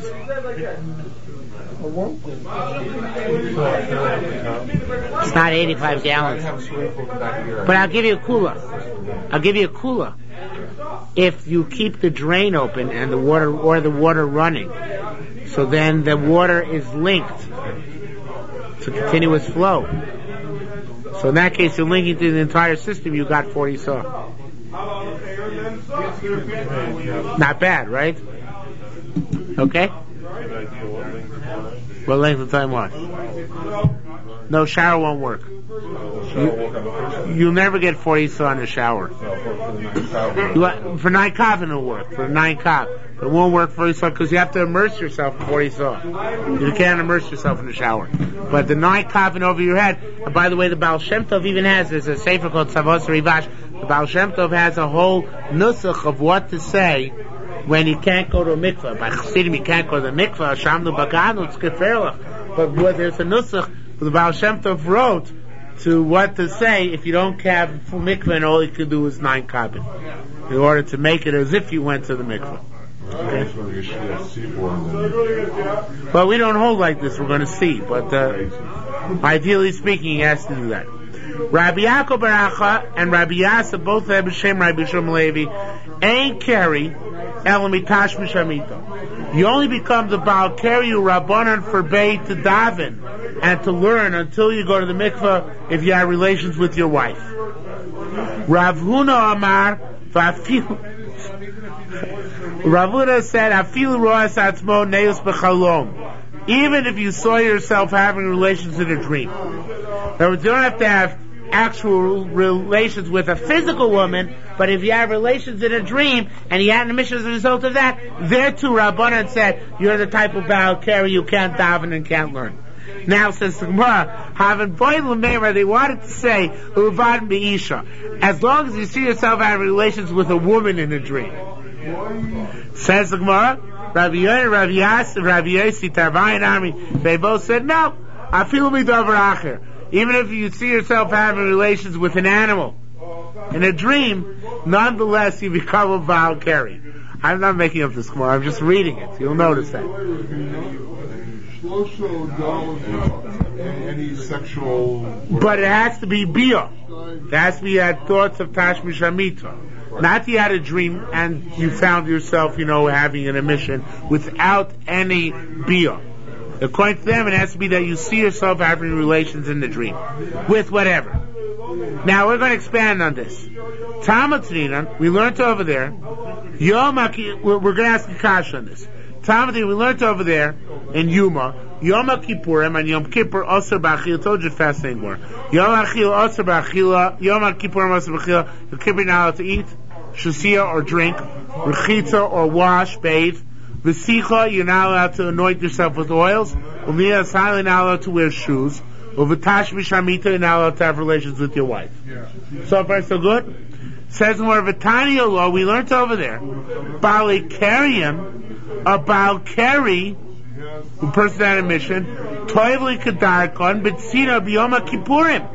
It's not eighty-five gallons. But I'll give you a cooler. I'll give you a cooler. If you keep the drain open and the water, or the water running, so then the water is linked to continuous flow. So in that case, you're linking to the entire system, you got forty saw. Not bad, right? Okay? What length of time what? No, shower won't work. You, you'll never get forty saw in a shower. You, for nine kav it'll work. For nine kav. But it won't work for forty saw because you have to immerse yourself in forty saw. You can't immerse yourself in the shower. But the nine kav over your head, and by the way, the Baal Shem Tov even has, there's a sefer called Tzavos Rivash, the Baal Shem Tov has a whole nusach of what to say when you can't go to a mikveh. By Chassidim you can't go to the mikveh, Shamnu Baganu, it's Geferlach. But what, there's a nusach the Baal Shem Tov wrote to what to say if you don't have full mikveh and all you can do is nine kabin, in order to make it as if you went to the mikveh. Okay. Well, we don't hold like this. We're going to see, but uh, ideally speaking, he has to do that. Rabbi Yaakov Baracha and Rabbi Yasa both have B'Shem Rabbi Shlomo Levi. Ein Keri elamitash mishamita. You only become the Baal Keri Rabbanan forbade to daven and to learn until you go to the mikveh if you have relations with your wife. Rav Huna Amar Vafilu. Rav Huna said, "Afilu roas atzmo neus b'chalom." Even if you saw yourself having relations in a dream. In other words, you don't have to have actual relations with a physical woman, but if you have relations in a dream and you had an emission as a result of that, there too Rabbanan said you're the type of Baal Keri you can't daven and can't learn. Now says the Gemara, having boiled l'meimar, they wanted to say uvad be'isha, as long as you see yourself having relations with a woman in a dream. Says the Gemara, Rabbi Yoel, Rabbi Yas, Rabbi Yossi, Tarvayin Army, they both said no. I feel me davar acher. Even if you see yourself having relations with an animal in a dream, nonetheless you become a Baal Keri. I'm not making up this Gemara, I'm just reading it. You'll notice that. Any sexual... But it has to be bia. It has to be at thoughts of Tashmish Amita. Not you had a dream and you found yourself, you know, having an emission without any bia. According to them, it has to be that you see yourself having relations in the dream. With whatever. Now, we're going to expand on this. Talmud Tzninan, we learned over there, Yom HaKi- we're going to ask a kasha on this. Talmud, we learned over there, in Yuma, Yom HaKippurim and Yom Kippur Osir B'Achila, told you fascinating more. Yom HaKippurim Osir B'Achila, Yom HaKippurim Osir B'Achila, Yom Kippur not allowed to eat, Shasia or drink, Rechitza or wash, bathe, V'sicha, you're not allowed to anoint yourself with oils. Umiyah Asali, not allowed to wear shoes. Uvatash Mishamita, you're not allowed to have relations with your wife. Yeah. So far, so good? Says more of a tiny law, we learned over there. Bali Keriim, a Baal Keri, who person had a mission, Toivli Kedarkon, Bitsina B'Yom Kippurim.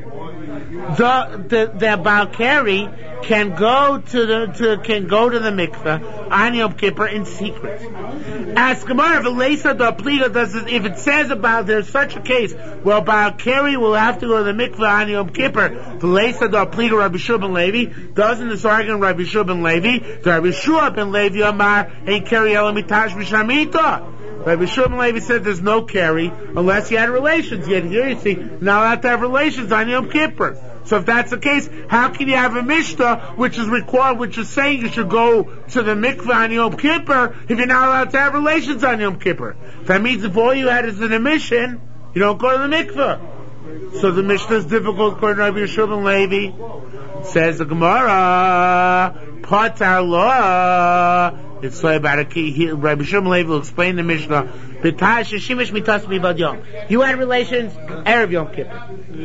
The, the, the Baal Keri can go to the, to, can go to the mikveh on Yom Kippur in secret. Ask Gemara, if Elisa the Pliga does this, if it says about there's such a case, well, Baal Keri will have to go to the mikveh on Yom Kippur. The Elisa the Pliga Rabbi Shua ben Levi, doesn't this argument Rabbi Shua ben Levi? The Rabbi Shua ben Levi Amar, Ein Keri Elamitash Mishamita. Rabbi Shua ben Levi said there's no Keri unless you had relations. Yet here you see, not allowed to have relations on Yom Kippur. So if that's the case, how can you have a Mishnah which is required, which is saying you should go to the mikveh on Yom Kippur if you're not allowed to have relations on Yom Kippur? That means if all you had is an emission, you don't go to the mikveh. So the Mishnah is difficult according to Rabbi Yeshua ben Levi. Says the Gemara, Patar Law. It's so about a key here. Rabbi Yeshua ben Levi will explain the Mishnah. You had relations Erev Yom Kippur.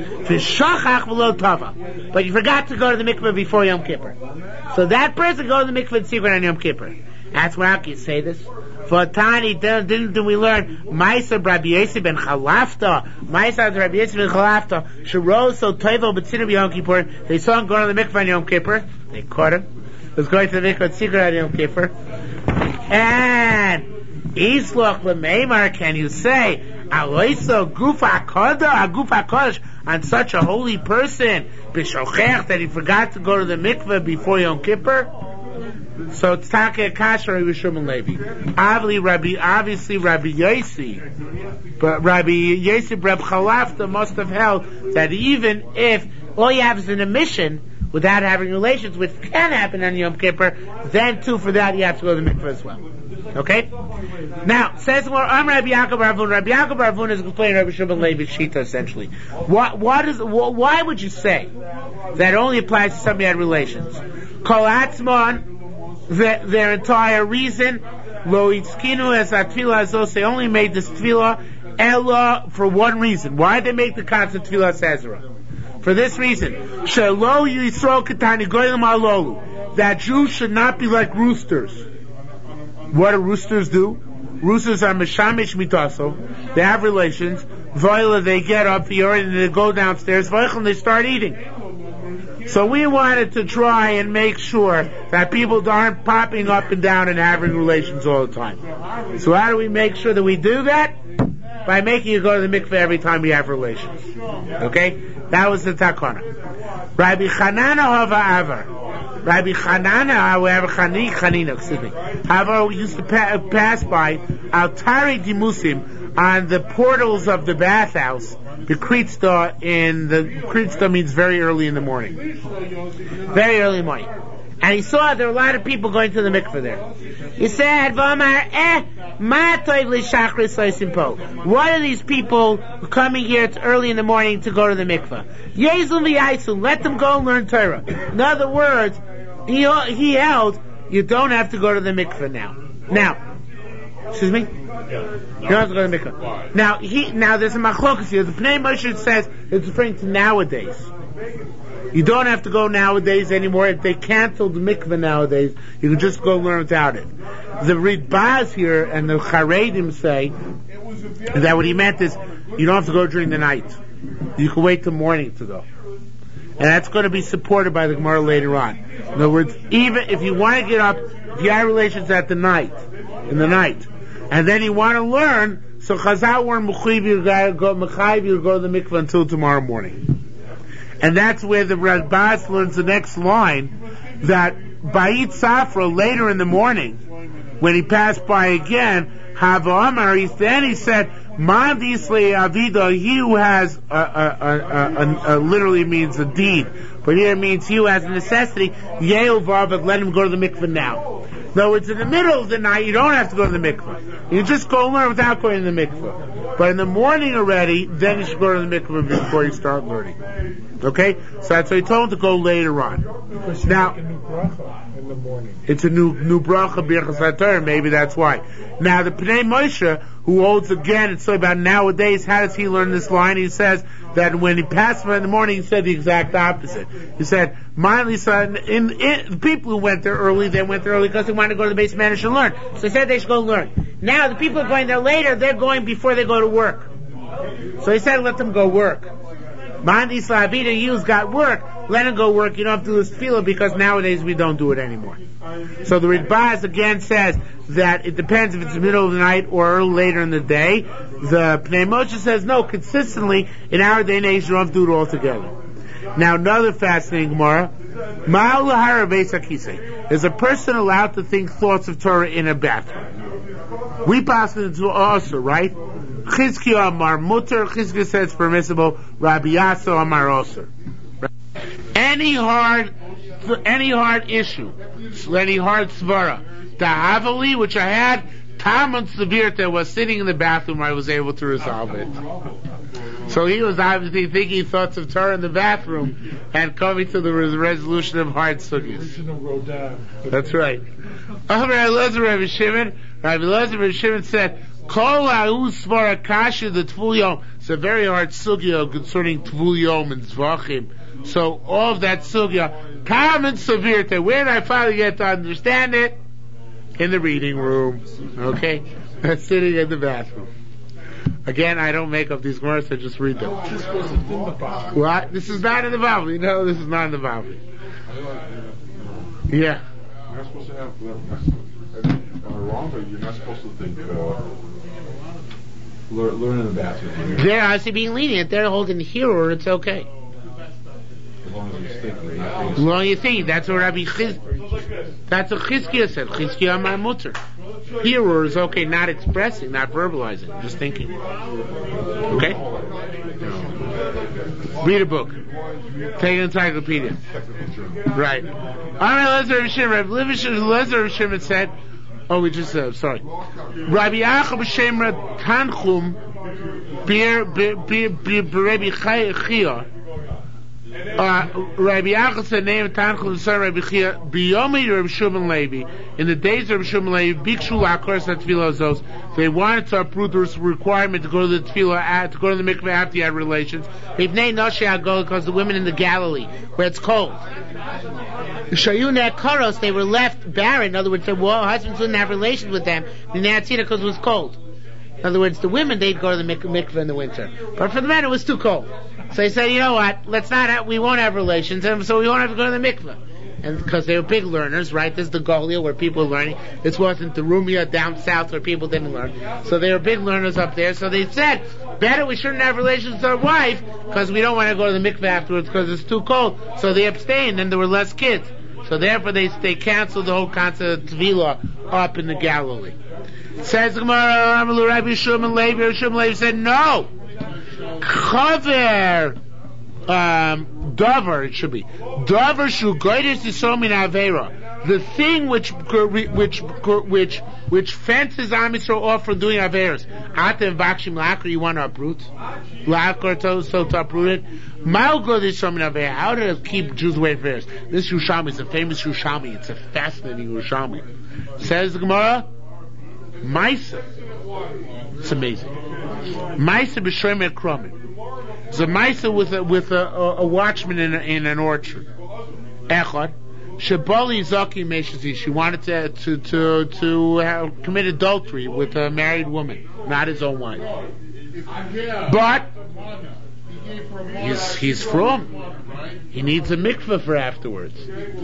But you forgot to go to the mikveh before Yom Kippur. So that person goes to the mikveh in secret on Yom Kippur. That's why I can say this. For Tani, didn't, didn't we learn Maisa Rabbi Yossi ben Chalafta? Maisa Rabbi Yossi ben Chalafta. Shirose so Toivo B'Tzinu Yom Kippur. They saw him going to the mikveh on Yom Kippur. They caught him. He was going to the mikveh in secret on Yom Kippur. And Isloch L'Meimar, can you say Aloiso Gufa Koda, Gufa Kodesh, on such a holy person, B'Shochech, that he forgot to go to the mikveh before Yom Kippur? So it's Taka Akash Rabbi Yeshua ben Levi. Obviously, Rabbi, obviously Rabbi Yossi, but Rabbi Yossi Reb Chalafta must have held that even if all you have is an emission without having relations, which can happen on Yom Kippur, then too for that you have to go to the mikveh as well. Okay? Now, says more, I'm Rabbi Yaakov Ravun. Rabbi Yaakov Ravun is explaining Rabbi Shua ben Levi's Shita essentially. What, what is, what, why would you say that only applies to somebody who had relations? Kol Atzmon, the, their entire reason, Lo Itzkinu as Atfilah Azos, they only made this Tfilah Ella for one reason. Why did they make the concept Tfilah Sezra? For this reason, Shelo Yisrael Katani Goyim Alolu, that Jews should not be like roosters. What do roosters do? Roosters are Meshamish Mitaso. They have relations. Voila, they get up, and they go downstairs. Voila, and they start eating. So we wanted to try and make sure that people aren't popping up and down and having relations all the time. So how do we make sure that we do that? By making you go to the mikveh every time we have relations. Okay? That was the takana. Rabbi Chanana Hava Avar. Rabbi Chanana, however, Chani, Chanina, excuse me, however, used to pa- pass by Altari Dimusim on the portals of the bathhouse. The Kritzda in the Kritzda means very early in the morning, very early in the morning. And he saw there were a lot of people going to the mikveh there. He said, "V'amar eh, ma toiv l'shachris loisim po." What are these people coming here? It's early in the morning to go to the mikveh. Yezum v'yaisun, let them go and learn Torah. In other words, he he held you don't have to go to the mikveh now. Now, excuse me. You don't have to go to the mikveh. Now he now there's a machlokas here. The Pnei Moshe says it's referring to nowadays. You don't have to go nowadays anymore. If they canceled the mikveh nowadays, you can just go learn without it. The Ritbaz here and the Charedim say that what he meant is you don't have to go during the night. You can wait till morning to go. And that's going to be supported by the Gemara later on. In other words, even if you want to get up, if you have relations at the night, in the night, and then you want to learn, so Chazal were mechayiv you to go to the mikveh until tomorrow morning. And that's where the Ritbaz learns the next line, that Ba'it Safra, later in the morning, when he passed by again, Hava Amar, then he said, Man Disle Avida, he who has, a, a, a, a, a, literally means a deed, but here it means he who has a necessity, Yehu Vav, let him go to the mikveh now. In other words, in the middle of the night, you don't have to go to the mikveh. You just go learn without going to the mikveh. But in the morning already, then you should go to the mikveh before you start learning. Okay? So that's why he told him to go later on. Because now, a new bracha in the morning. It's a new new bracha, birchas haTorah, maybe that's why. Now, the Pnei Moshe, who holds again, it's so about nowadays, how does he learn this line? He says that when he passed by in the morning, he said the exact opposite. He said, "Mildly, son, in, in the people who went there early, they went there early because they wanted to go to the base manager and learn. So he said they should go learn. Now, the people who are going there later, they're going before they go to work. So he said, let them go work. Mandi Slabita, you's got work, let him go work. You don't have to do this tefillah because nowadays we don't do it anymore." So the Ritbaz again says that it depends if it's the middle of the night or early later in the day. The Pnei Moshe says no, consistently in our day and age you don't have to do it all together. Now another fascinating Gemara. Ma'al lahara beis hakisei. Is a person allowed to think thoughts of Torah in a bathroom? We pass it into also, right? Chizkiya Amar Mutter. Chizkiya says it's permissible. Rabbi Yasso Amar Oser. Any hard, any hard issue, any hard svara, the Havali, which I had, Talmud Sevirta was sitting in the bathroom, I was able to resolve it. So he was obviously thinking thoughts of Torah in the bathroom and coming to the res- resolution of hard sugyas. That's right. Rabbi Elazar Rabbi Shimon, Rabbi Elazar Rabbi Shimon said, Kol ha'u svara kasha the Tvul Yom. It's a very hard sugya concerning Tvul Yom and Zvachim. So all of that sugya, Talmud Sevirta, where did I finally get to understand it? In the reading room. Okay? Sitting in the bathroom. Again, I don't make up these words, I just read them. What? This is not in the Bible. You know, this is not in the Bible. Yeah. You're not supposed to have, am I wrong, but you're not supposed to think, uh, learn, learn in the bathroom. They're obviously being lenient. They're holding the hero, it's okay. As long as you're thinking. As long as you think. That's what Rabbi Chiz, that's what Chizkiya said. Chizkiya Amar Mutter. Hearer is okay, not expressing, not verbalizing, just thinking. Okay? Read a book. Take an encyclopedia. Right. Alright, Lezer Shimon. Rabbi Lezer Shimon said, oh, we just said, uh, sorry. Rabbi Yachab Shemra Tanchum Bir Bir Bir Bir Rabbi Chia. Uh, Rabbi Yachal said, name of Tanchum, son Rabbi Chia, Biyomi Rabbi Shimon Levi. In the days of Rabbi Shimon Levi, Bikshu La'akor Sat Tefillah Zos, they wanted to uproot the requirement to go to the Tefillah, to go to the mikveh after you had relations. Bifnei Noshe Agol, because the women in the Galilee, where it's cold. Shayun Koros, they were left barren. In other words, their husbands wouldn't have relations with them. Because it was cold. In other words, the women, they'd go to the mik- mikveh in the winter. But for the men, it was too cold. So he said, you know what, let's not have, we won't have relations, and so we won't have to go to the mikveh. And because they were big learners, right? This is the Golia where people were learning. This wasn't the Rumia down south where people didn't learn. So they were big learners up there. So they said, better we shouldn't have relations with our wife because we don't want to go to the mikveh afterwards because it's too cold. So they abstained and there were less kids. So therefore they they canceled the whole concept of Tvila up in the Galilee. Says the Gemara, Rabbi Shimon Levi, Rabbi Shimon Levi said, no. Chaver, um, Dover, it should be. Dover shu goydes yisomin avera. The thing which, which, which, which fences Am Yisrael off from doing averas. Atem vakshim lakar, you want to uproot? Lakar to, so to uproot it. Mal goydes yisomin avera. How to keep Jews away from averas? This Yerushalmi is a famous Yerushalmi. It's a fascinating Yerushalmi. Says the Gemara, Maisa. It's amazing. Maisa b'shomer kromim. It's a Maisa with a, with a, a, a watchman in, a, in an orchard. Echad. Shabali Zaki Meshazi. She wanted to to to to have, commit adultery with a married woman, not his own wife. But he's he's from. He needs a mikveh for afterwards.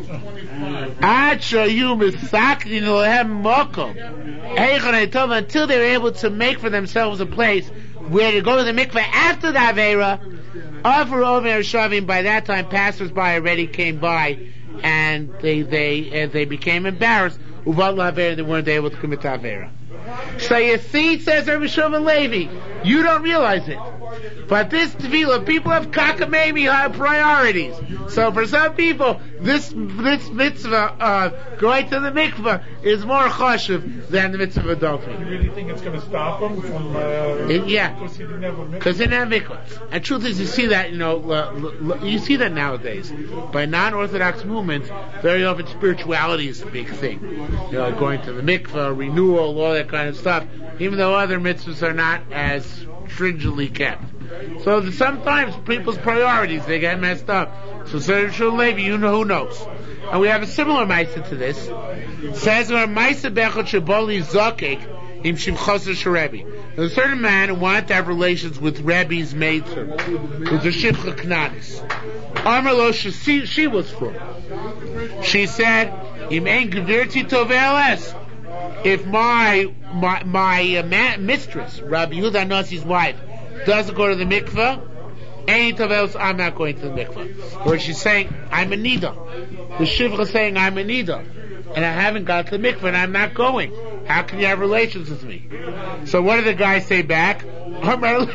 Until they're able to make for themselves a place where to go to the mikveh after the Aveira. Over over Shavim. By that time, passers-by already came by, and they they uh, they became embarrassed. Uvat Lavera, they weren't able to commit to Aveira. So you see, says Rabbi Shimon Levi, you don't realize it. But this Tefillah, people have cockamamie high priorities. So for some people, this this mitzvah, uh, going to the mikveh, is more chashuv than the mitzvah of adultery. You really think it's going to stop them from... Uh, it, yeah. Because he didn't have a mikveh? Because they didn't have mikveh. And truth is, you see that, you know, uh, l- l- you see that nowadays. By non-Orthodox movements, very often spirituality is a big thing. You know, going to the mikveh, renewal, all that kind of stuff. Even though other mitzvahs are not as stringently kept. So sometimes people's priorities, they get messed up. So Sergio Levi, you know who knows. And we have a similar Maisa to this. It says, Maisa Bechot Shaboli Zokek Im Shimchosa Sharebi. There's a certain man who wanted to have relations with Rebbe's maidservant, with the Shivcha Knanis. Armelo, she, she was from. She said, Im Ein Gvirti Toveles. If my my, my uh, ma- mistress, Rabbi Yehuda Nasi's wife, doesn't go to the mikveh, any else, I'm not going to the mikveh. Or she's saying, I'm a nida. The shivcha is saying, I'm a nida. And I haven't got to the mikveh and I'm not going. How can you have relations with me? So what did the guy say back? So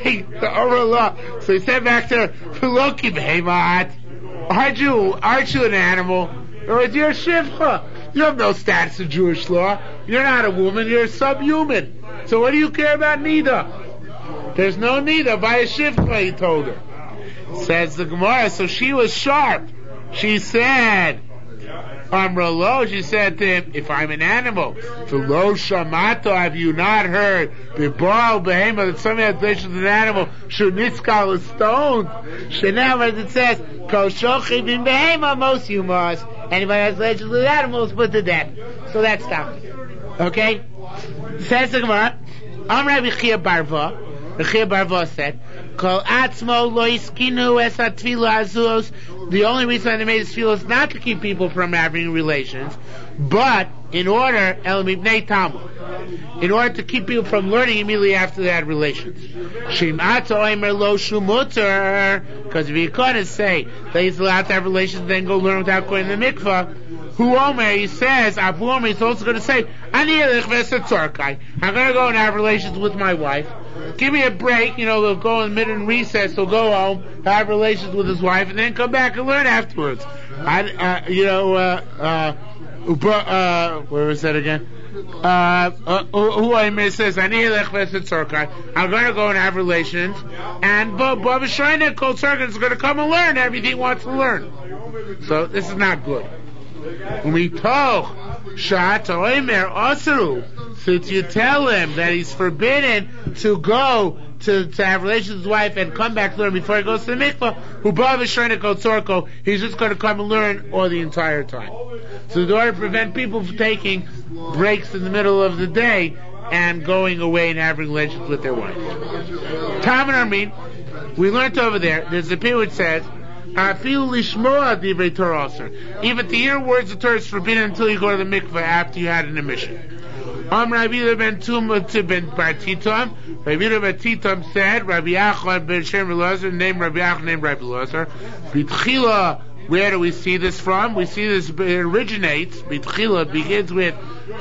he said back to her, aren't you, aren't you an animal? Or you're a shivcha. You have no status in Jewish law. You're not a woman, you're a subhuman. So what do you care about nida? There's no nida by a shivcha, he told her. Says the Gemara, so she was sharp. She said, Amrolo, she said to him, if I'm an animal, to lo shamato, have you not heard, the baal behema, that somebody has relations with an animal, shunitzkal is stoned. Shenem, as it says, kol shochiv in behema, most you must. Anybody has relations with animals, put to death. So that's stopped. Okay? Says the Gemara, Amr B'chia Barva, B'chia Barva said, Kol atzmo lo iskinu es ha-tefillah azuos. The only reason they made this tefillah is not to keep people from having relations, but in order, el mibnei Talmud, in order to keep people from learning immediately after they had relations. Shim'at oimer lo shumuter, because if you couldn't say that he's allowed to have relations, then go learn without going to the mikvah. Who Omer, he says, Abu Omer, he's also going to say, I'm going to go and have relations with my wife. Give me a break, you know, they'll go in mid and recess, he'll go home, have relations with his wife, and then come back and learn afterwards. I, uh, you know, uh, uh, uh, where was that again? Uh, uh, who Omer says, I'm going to go and have relations, and Baba Shreiner, Kol Tzorka, is going to come and learn everything he wants to learn. So, this is not good. Since you tell him that he's forbidden to go to, to have relations with his wife and come back to learn before he goes to the mikvah, he's just going to come and learn all the entire time. So in order to prevent people from taking breaks in the middle of the day and going away and having relations with their wife. Tam and Armin, we learned over there, there's a pin which says, even to hear words of Torah is forbidden until you go to the mikveh after you had an emission. Am Rabbi ben Tumah to ben Bartitam. Rabbi ben Titam said, Rabbi Achon ben Shem Elazar, named Rabbi Achon, named Rabbi Elazar. B'tchila Where do we see this from? We see this, it originates, it begins with,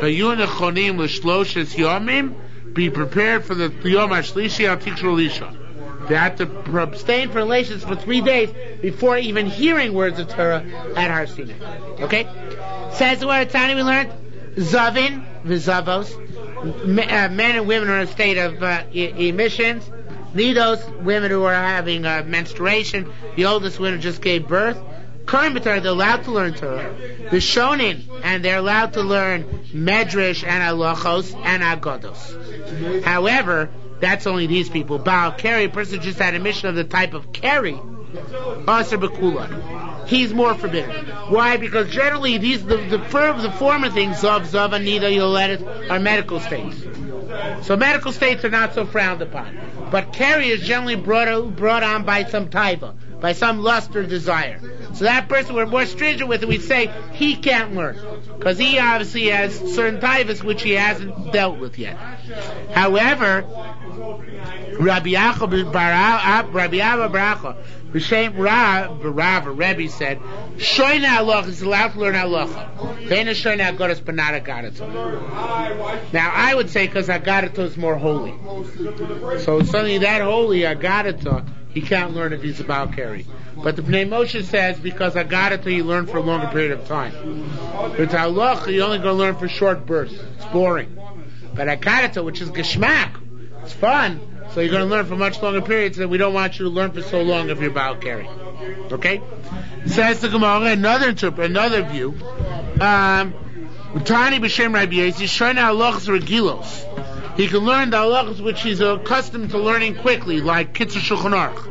be prepared for the Yom HaShlishi al Tikshur Lisha. They have to abstain from relations for three days before even hearing words of Torah at Har Sinai. Okay? Says the word Tani we learned, Zavin, Vizavos, uh, men and women are in a state of uh, e- emissions, Nidos, women who are having uh, menstruation, the oldest women just gave birth, Kohen B'Torah, they're allowed to learn Torah, the Shonin, and they're allowed to learn Medrash and Halachos and Agodos. However, that's only these people. Baal Keri, a person just had a mission of the type of Keri, Aser B'Kula. He's more forbidden. Why? Because generally these the the, firm, the former things, Zav, Zav, Anida, Yoledet, are medical states. So medical states are not so frowned upon. But Keri is generally brought, brought on by some taiva, by some lust or desire. So that person we're more stringent with, and we say he can't learn. Because he obviously has certain taivas which he hasn't dealt with yet. However, Rabbi Yaakov Rabbi Abba Baracha, B'Shem Rav, Rav, Rebbe said, Shoyna halacha is allowed to learn halacha. Ve'ena shoyna agodos, but not agadato. Now I would say because agadato is more holy. So suddenly that holy agadato, he can't learn if he's a Baal Keri. But the Bnei Moshe says because agadato you learn for a longer period of time. But halacha you only going to learn for short bursts. It's boring. But agadato, which is geshmak, it's fun. So you're going to learn for much longer periods, and we don't want you to learn for so long if you're Baal Keri. Okay? Says the Gemara, another interpret, another view. Um, Tani b'Shem Rabbi Yezi, Shoyna halachos regilos. He can learn the halachos which he's accustomed to learning quickly, like Kitzur Shulchan Aruch.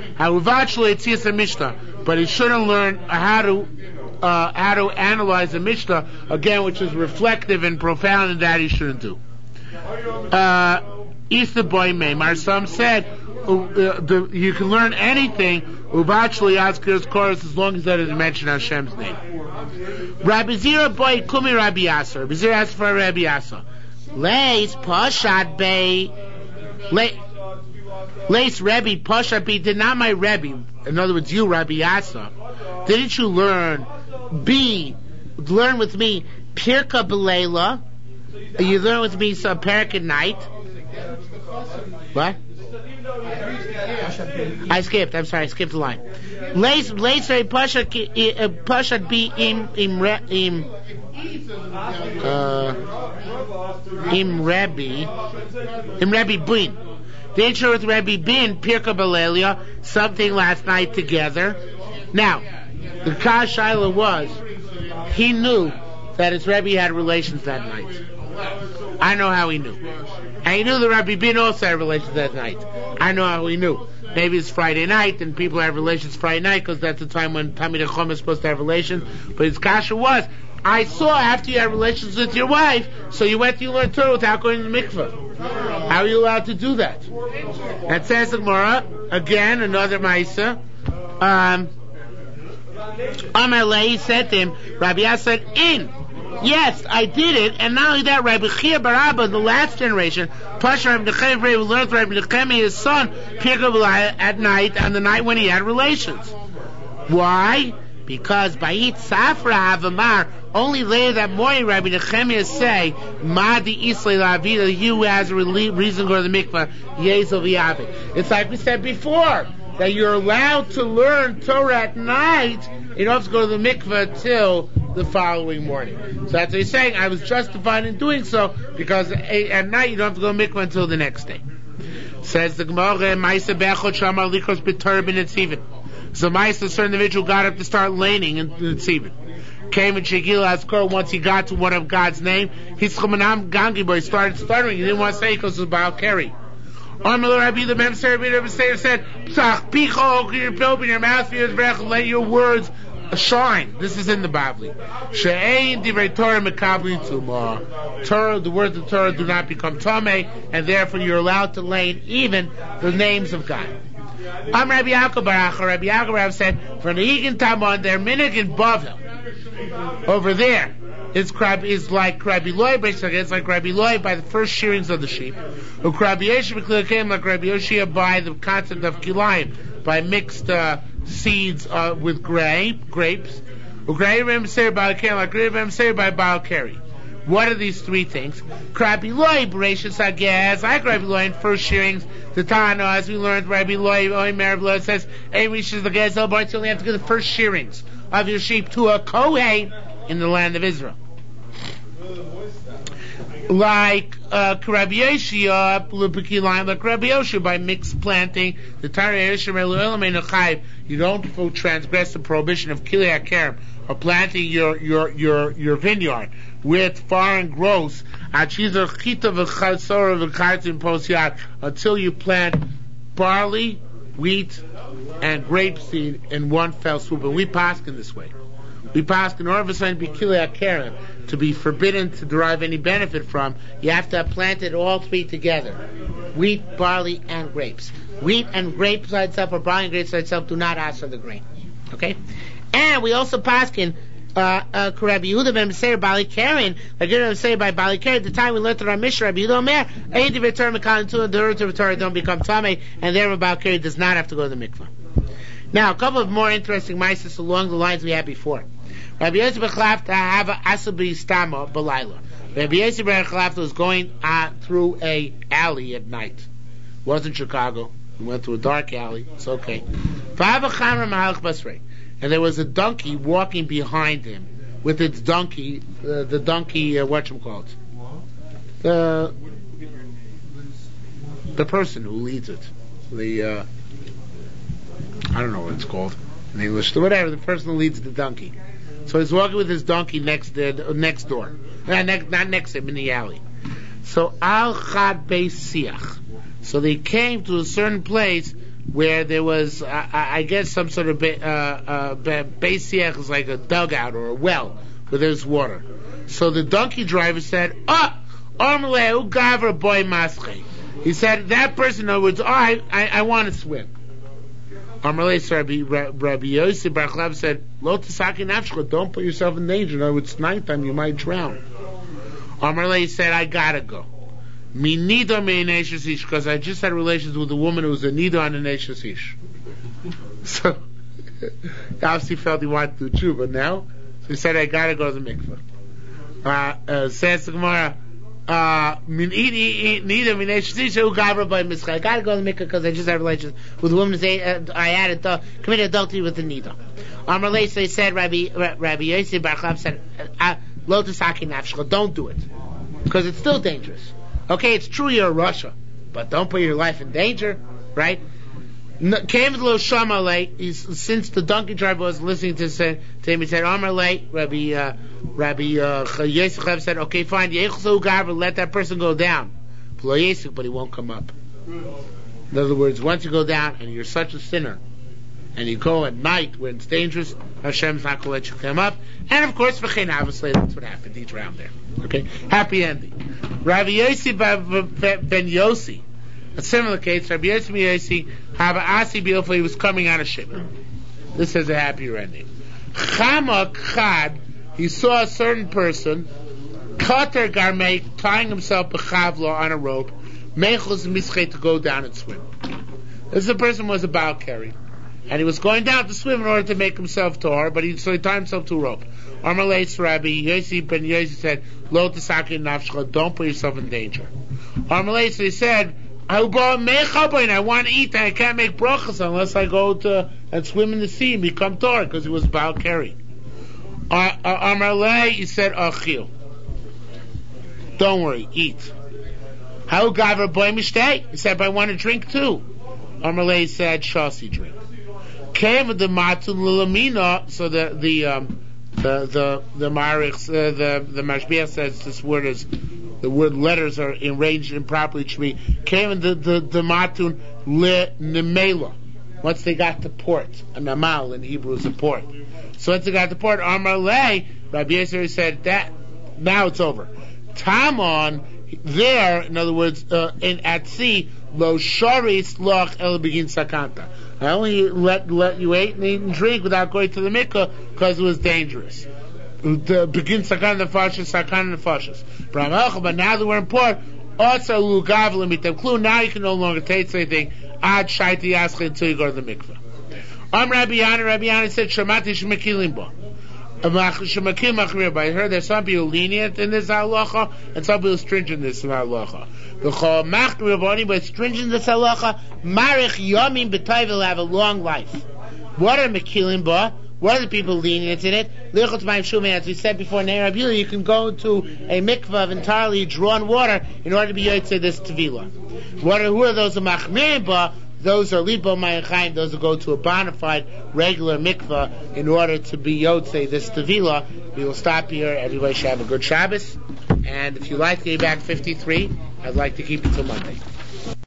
But he shouldn't learn how to uh, how to analyze a Mishnah, again, which is reflective and profound, and that he shouldn't do. Uh, Easter boy Maimar, some said uh, the, you can learn anything Uvachli Azkir's chorus as long as that doesn't mention Hashem's name. Rabbi Zira boy Kumi Rabbi Yasser. Rabbi Zira asked for Rabbi Yasser. Leis Pashat Bey Leis Rebbe Pashat Bey did not my Rebbe. In other words, you Rabbi Yasser. Didn't you learn B learn with me Pirka B'Leila? You learn with me some parak at night. What? I skipped. I'm sorry. I skipped the line. Lace, lace, pashat, pashat be im im im uh im Rebbe im Rebbe Bin. The intro with Rebbe Bin Pirka B'Leila something last night together. Now, the Kash Shaila was he knew that his Rebbe had relations that night. I know how he knew. And he knew that Rabbi Bin also had relations that night. I know how he knew. Maybe it's Friday night and people have relations Friday night because that's the time when Talmidei Chacham is supposed to have relations. But his kasha was, I saw after you had relations with your wife, so you went to learn Torah without going to the mikveh. How are you allowed to do that? That says the Gemara, again, another Maisa. Um, Amalei said to him, Rabbi Yas said, in. Yes, I did it, and not only that, Rabbi Chia bar Abba, the last generation, Pasha Rabbi Nechemia, who learned Rabbi Nechemia, his son, at night, on the night when he had relations. Why? Because Ba'it Safra Havamar, only later that morning, Rabbi Nechemia say, Madi Islay Lavida, you who has a reason to go to the mikvah, Yezel V'Yavik. It's like we said before, that you're allowed to learn Torah at night, you don't have to go to the mikvah till the following morning. So that's what he's saying. I was justified in doing so because at night you don't have to go to mikvah until the next day. Says the Gemara, Maisa Bechot Shamar Likos B'Torah B'Netzivin. So Maisa, a certain individual got up to start laning in Netzivin. Came in Shegil Askor once he got to one of God's name. He's Chumanam Gangi, but he started stuttering. He didn't want to say because it was Baal Keri. Armel Rabbi, the Memser Rabbi said, Psach Picho, open your open your mouth, let your words shine. This is in the Bible. She'ein divrei Torah mekabli tumah. Torah, the words of Torah do not become tameh, and therefore you're allowed to lay in even the names of God. I'm Rabbi Yaakov Baracha. Rabbi Yaakov Baracha said, for the Egan Tamon, their minig in Bavel, over there, is is like Rabbi Loi, basically it's like Rabbi Loi by the first shearings of the sheep. Or Rabbi Yeshua came like Rabbi Yoshia by the concept of kilayim, by mixed uh, seeds uh, with grape, grapes. Ugrei rem ser bal keri, like rem ser by bal keri. What are these three things? Krabi loy, Bereshis Hagez, like Rabbi Loy in first shearings, the Tana, as we learned, Rabbi Loy, Oy Merablo says, Hey, Rishis Hagez, El Bar, you only have to get the first shearings of your sheep to a Kohen in the land of Israel. Like uh, Rabbi Yoshia, Lubiki line, like Rabbi Yoshia, by mixed planting, the Tari Yoshia, you don't transgress the prohibition of Kili HaKerem, or planting your, your, your, your vineyard with foreign growths until you plant barley, wheat, and grapeseed in one fell swoop. And we paskin in this way. We paskin in order for something to be Kili HaKerem, to be forbidden to derive any benefit from, you have to have planted all three together. Wheat, barley, and grapes. Wheat and grapes by itself, or barley and grapes by itself, do not ask for the grain. Okay? And we also paskin Uh, uh, Rabbi Yehuda ben Meseir Bali Karen, like Rabbi say by Bali Karen, at the time we learned in our Mishnah, Rabbi Yehuda Omer, Ein to return Mekan to the Earth of Torah don't become Tameh, and there Bali Karen does not have to go to the mikvah. Now, a couple of more interesting mices along the lines we had before. Rabbi Yosef Bechlafta have a asabi stama balayla. Rabbi Yosef Bechlafta was going uh, through a alley at night. It wasn't Chicago. He went through a dark alley. It's okay. And there was a donkey walking behind him with its donkey, uh, the donkey, uh, whatchamacallit, the the person who leads it, the uh, I don't know what it's called in English, so whatever, the person who leads the donkey. So he's walking with his donkey next uh, next door, uh, next, not next to him in the alley. So al chad beis siach. So they came to a certain place where there was, uh, I guess, some sort of be, uh, uh, beis siach is like a dugout or a well where there's water. So the donkey driver said, "Oh, Armaleu Gavra boy masche." He said, "That person, in other words, oh, I, I, I want to swim." Armalei Rabbi Rabbi Yosef Bar Chlav said, "Lo tisaki nafshcha, don't put yourself in danger. In other words, it's nighttime, you might drown." Armalei said, "I gotta go. Mi nida me neshus ish, because I just had relations with a woman who was a nida on a neshus ish." So obviously felt he wanted to do true, but now so he said, "I gotta go to the mikveh." Uh, uh, says the Gemara, uh, "Min nida me neshus ish who gavra by mitzvah." I gotta go to the mikveh because I just had relations with a woman who uh, I had a, committed adultery with a nida. Amalei, so he said, Rabbi Rabbi Yosef Bar Chlav said, "Lo tisaki nafshcha, don't do it because it's still dangerous." Okay, it's true you're Russia, but don't put your life in danger, right? Came to Lo Shamalei, since the donkey driver was listening to, say, to him, he said, Amalei, Rabbi, uh, Rabbi, uh, Yosef said, okay, fine, let that person go down. But he won't come up. In other words, once you go down and you're such a sinner, and you go at night when it's dangerous, Hashem's not going to let you come up. And of course, v'chein obviously that's what happened. He's around there. Okay, happy ending. Rabbi Yossi ben Yossi, a similar case. Rabbi Yossi ben Yossi, Haba Asi Bilfa, he was coming out of Shimon. This is a happier ending. Chamak Chad, he saw a certain person, Kater Garmei, tying himself b'chavla on a rope, Mechus Mischei, to go down and swim. This person was a Baal Keri. And he was going down to swim in order to make himself tor, but he so he tied himself to a rope. Armalei Rabbi Yossi ben Yossi said, "Lo tisaki nafshcha, don't put yourself in danger." Armalei, so he said, "I want to eat, and I can't make brachas unless I go to and swim in the sea and become tor," because he was Baal Keri. Armalei, he said, "Achil, don't worry, eat." How gaver boy mishtei? He said, "But I want to drink too." Armalei said, "Shasi, drink." Came with the matun lilamina, so the the um, the the the marichs, uh, the the mashbiach says this word is the word letters are arranged improperly. To me, came with the the, the matun le nemela. Once they got to port, a namal in Hebrew is a port. So once they got to port, Amalei, Rabbi Yosef said that now it's over. Tamon there, in other words, uh, in at sea, lo sharis loch el begin sakanta. I only let let you eat and eat and drink without going to the mikvah because it was dangerous. To begin sakana nefashis, sakana nefashis. But now that we're in port, also lugav limitem klu. Now you can no longer taste anything ad shaiti yaschin until you go to the mikvah. I'm Rabbi Yana. Rabbi Yana said, Shamati Shemakilim Bo. I heard there's some people lenient in this halacha and some people stringent in this halacha. But stringent in this halacha, marich yomim b'tay will have a long life. What are mekilim ba? What are the people lenient in it? As we said before, in you can go to a mikvah of entirely drawn water in order to be yotzei this tevilah. What are, who are those machmirim ba? Those are libo mayim chayim. Those who go to a bona fide regular mikvah in order to be yotzei this tevilah. We will stop here. Everybody should have a good Shabbos. And if you like to get back fifty-three, I'd like to keep it till Monday.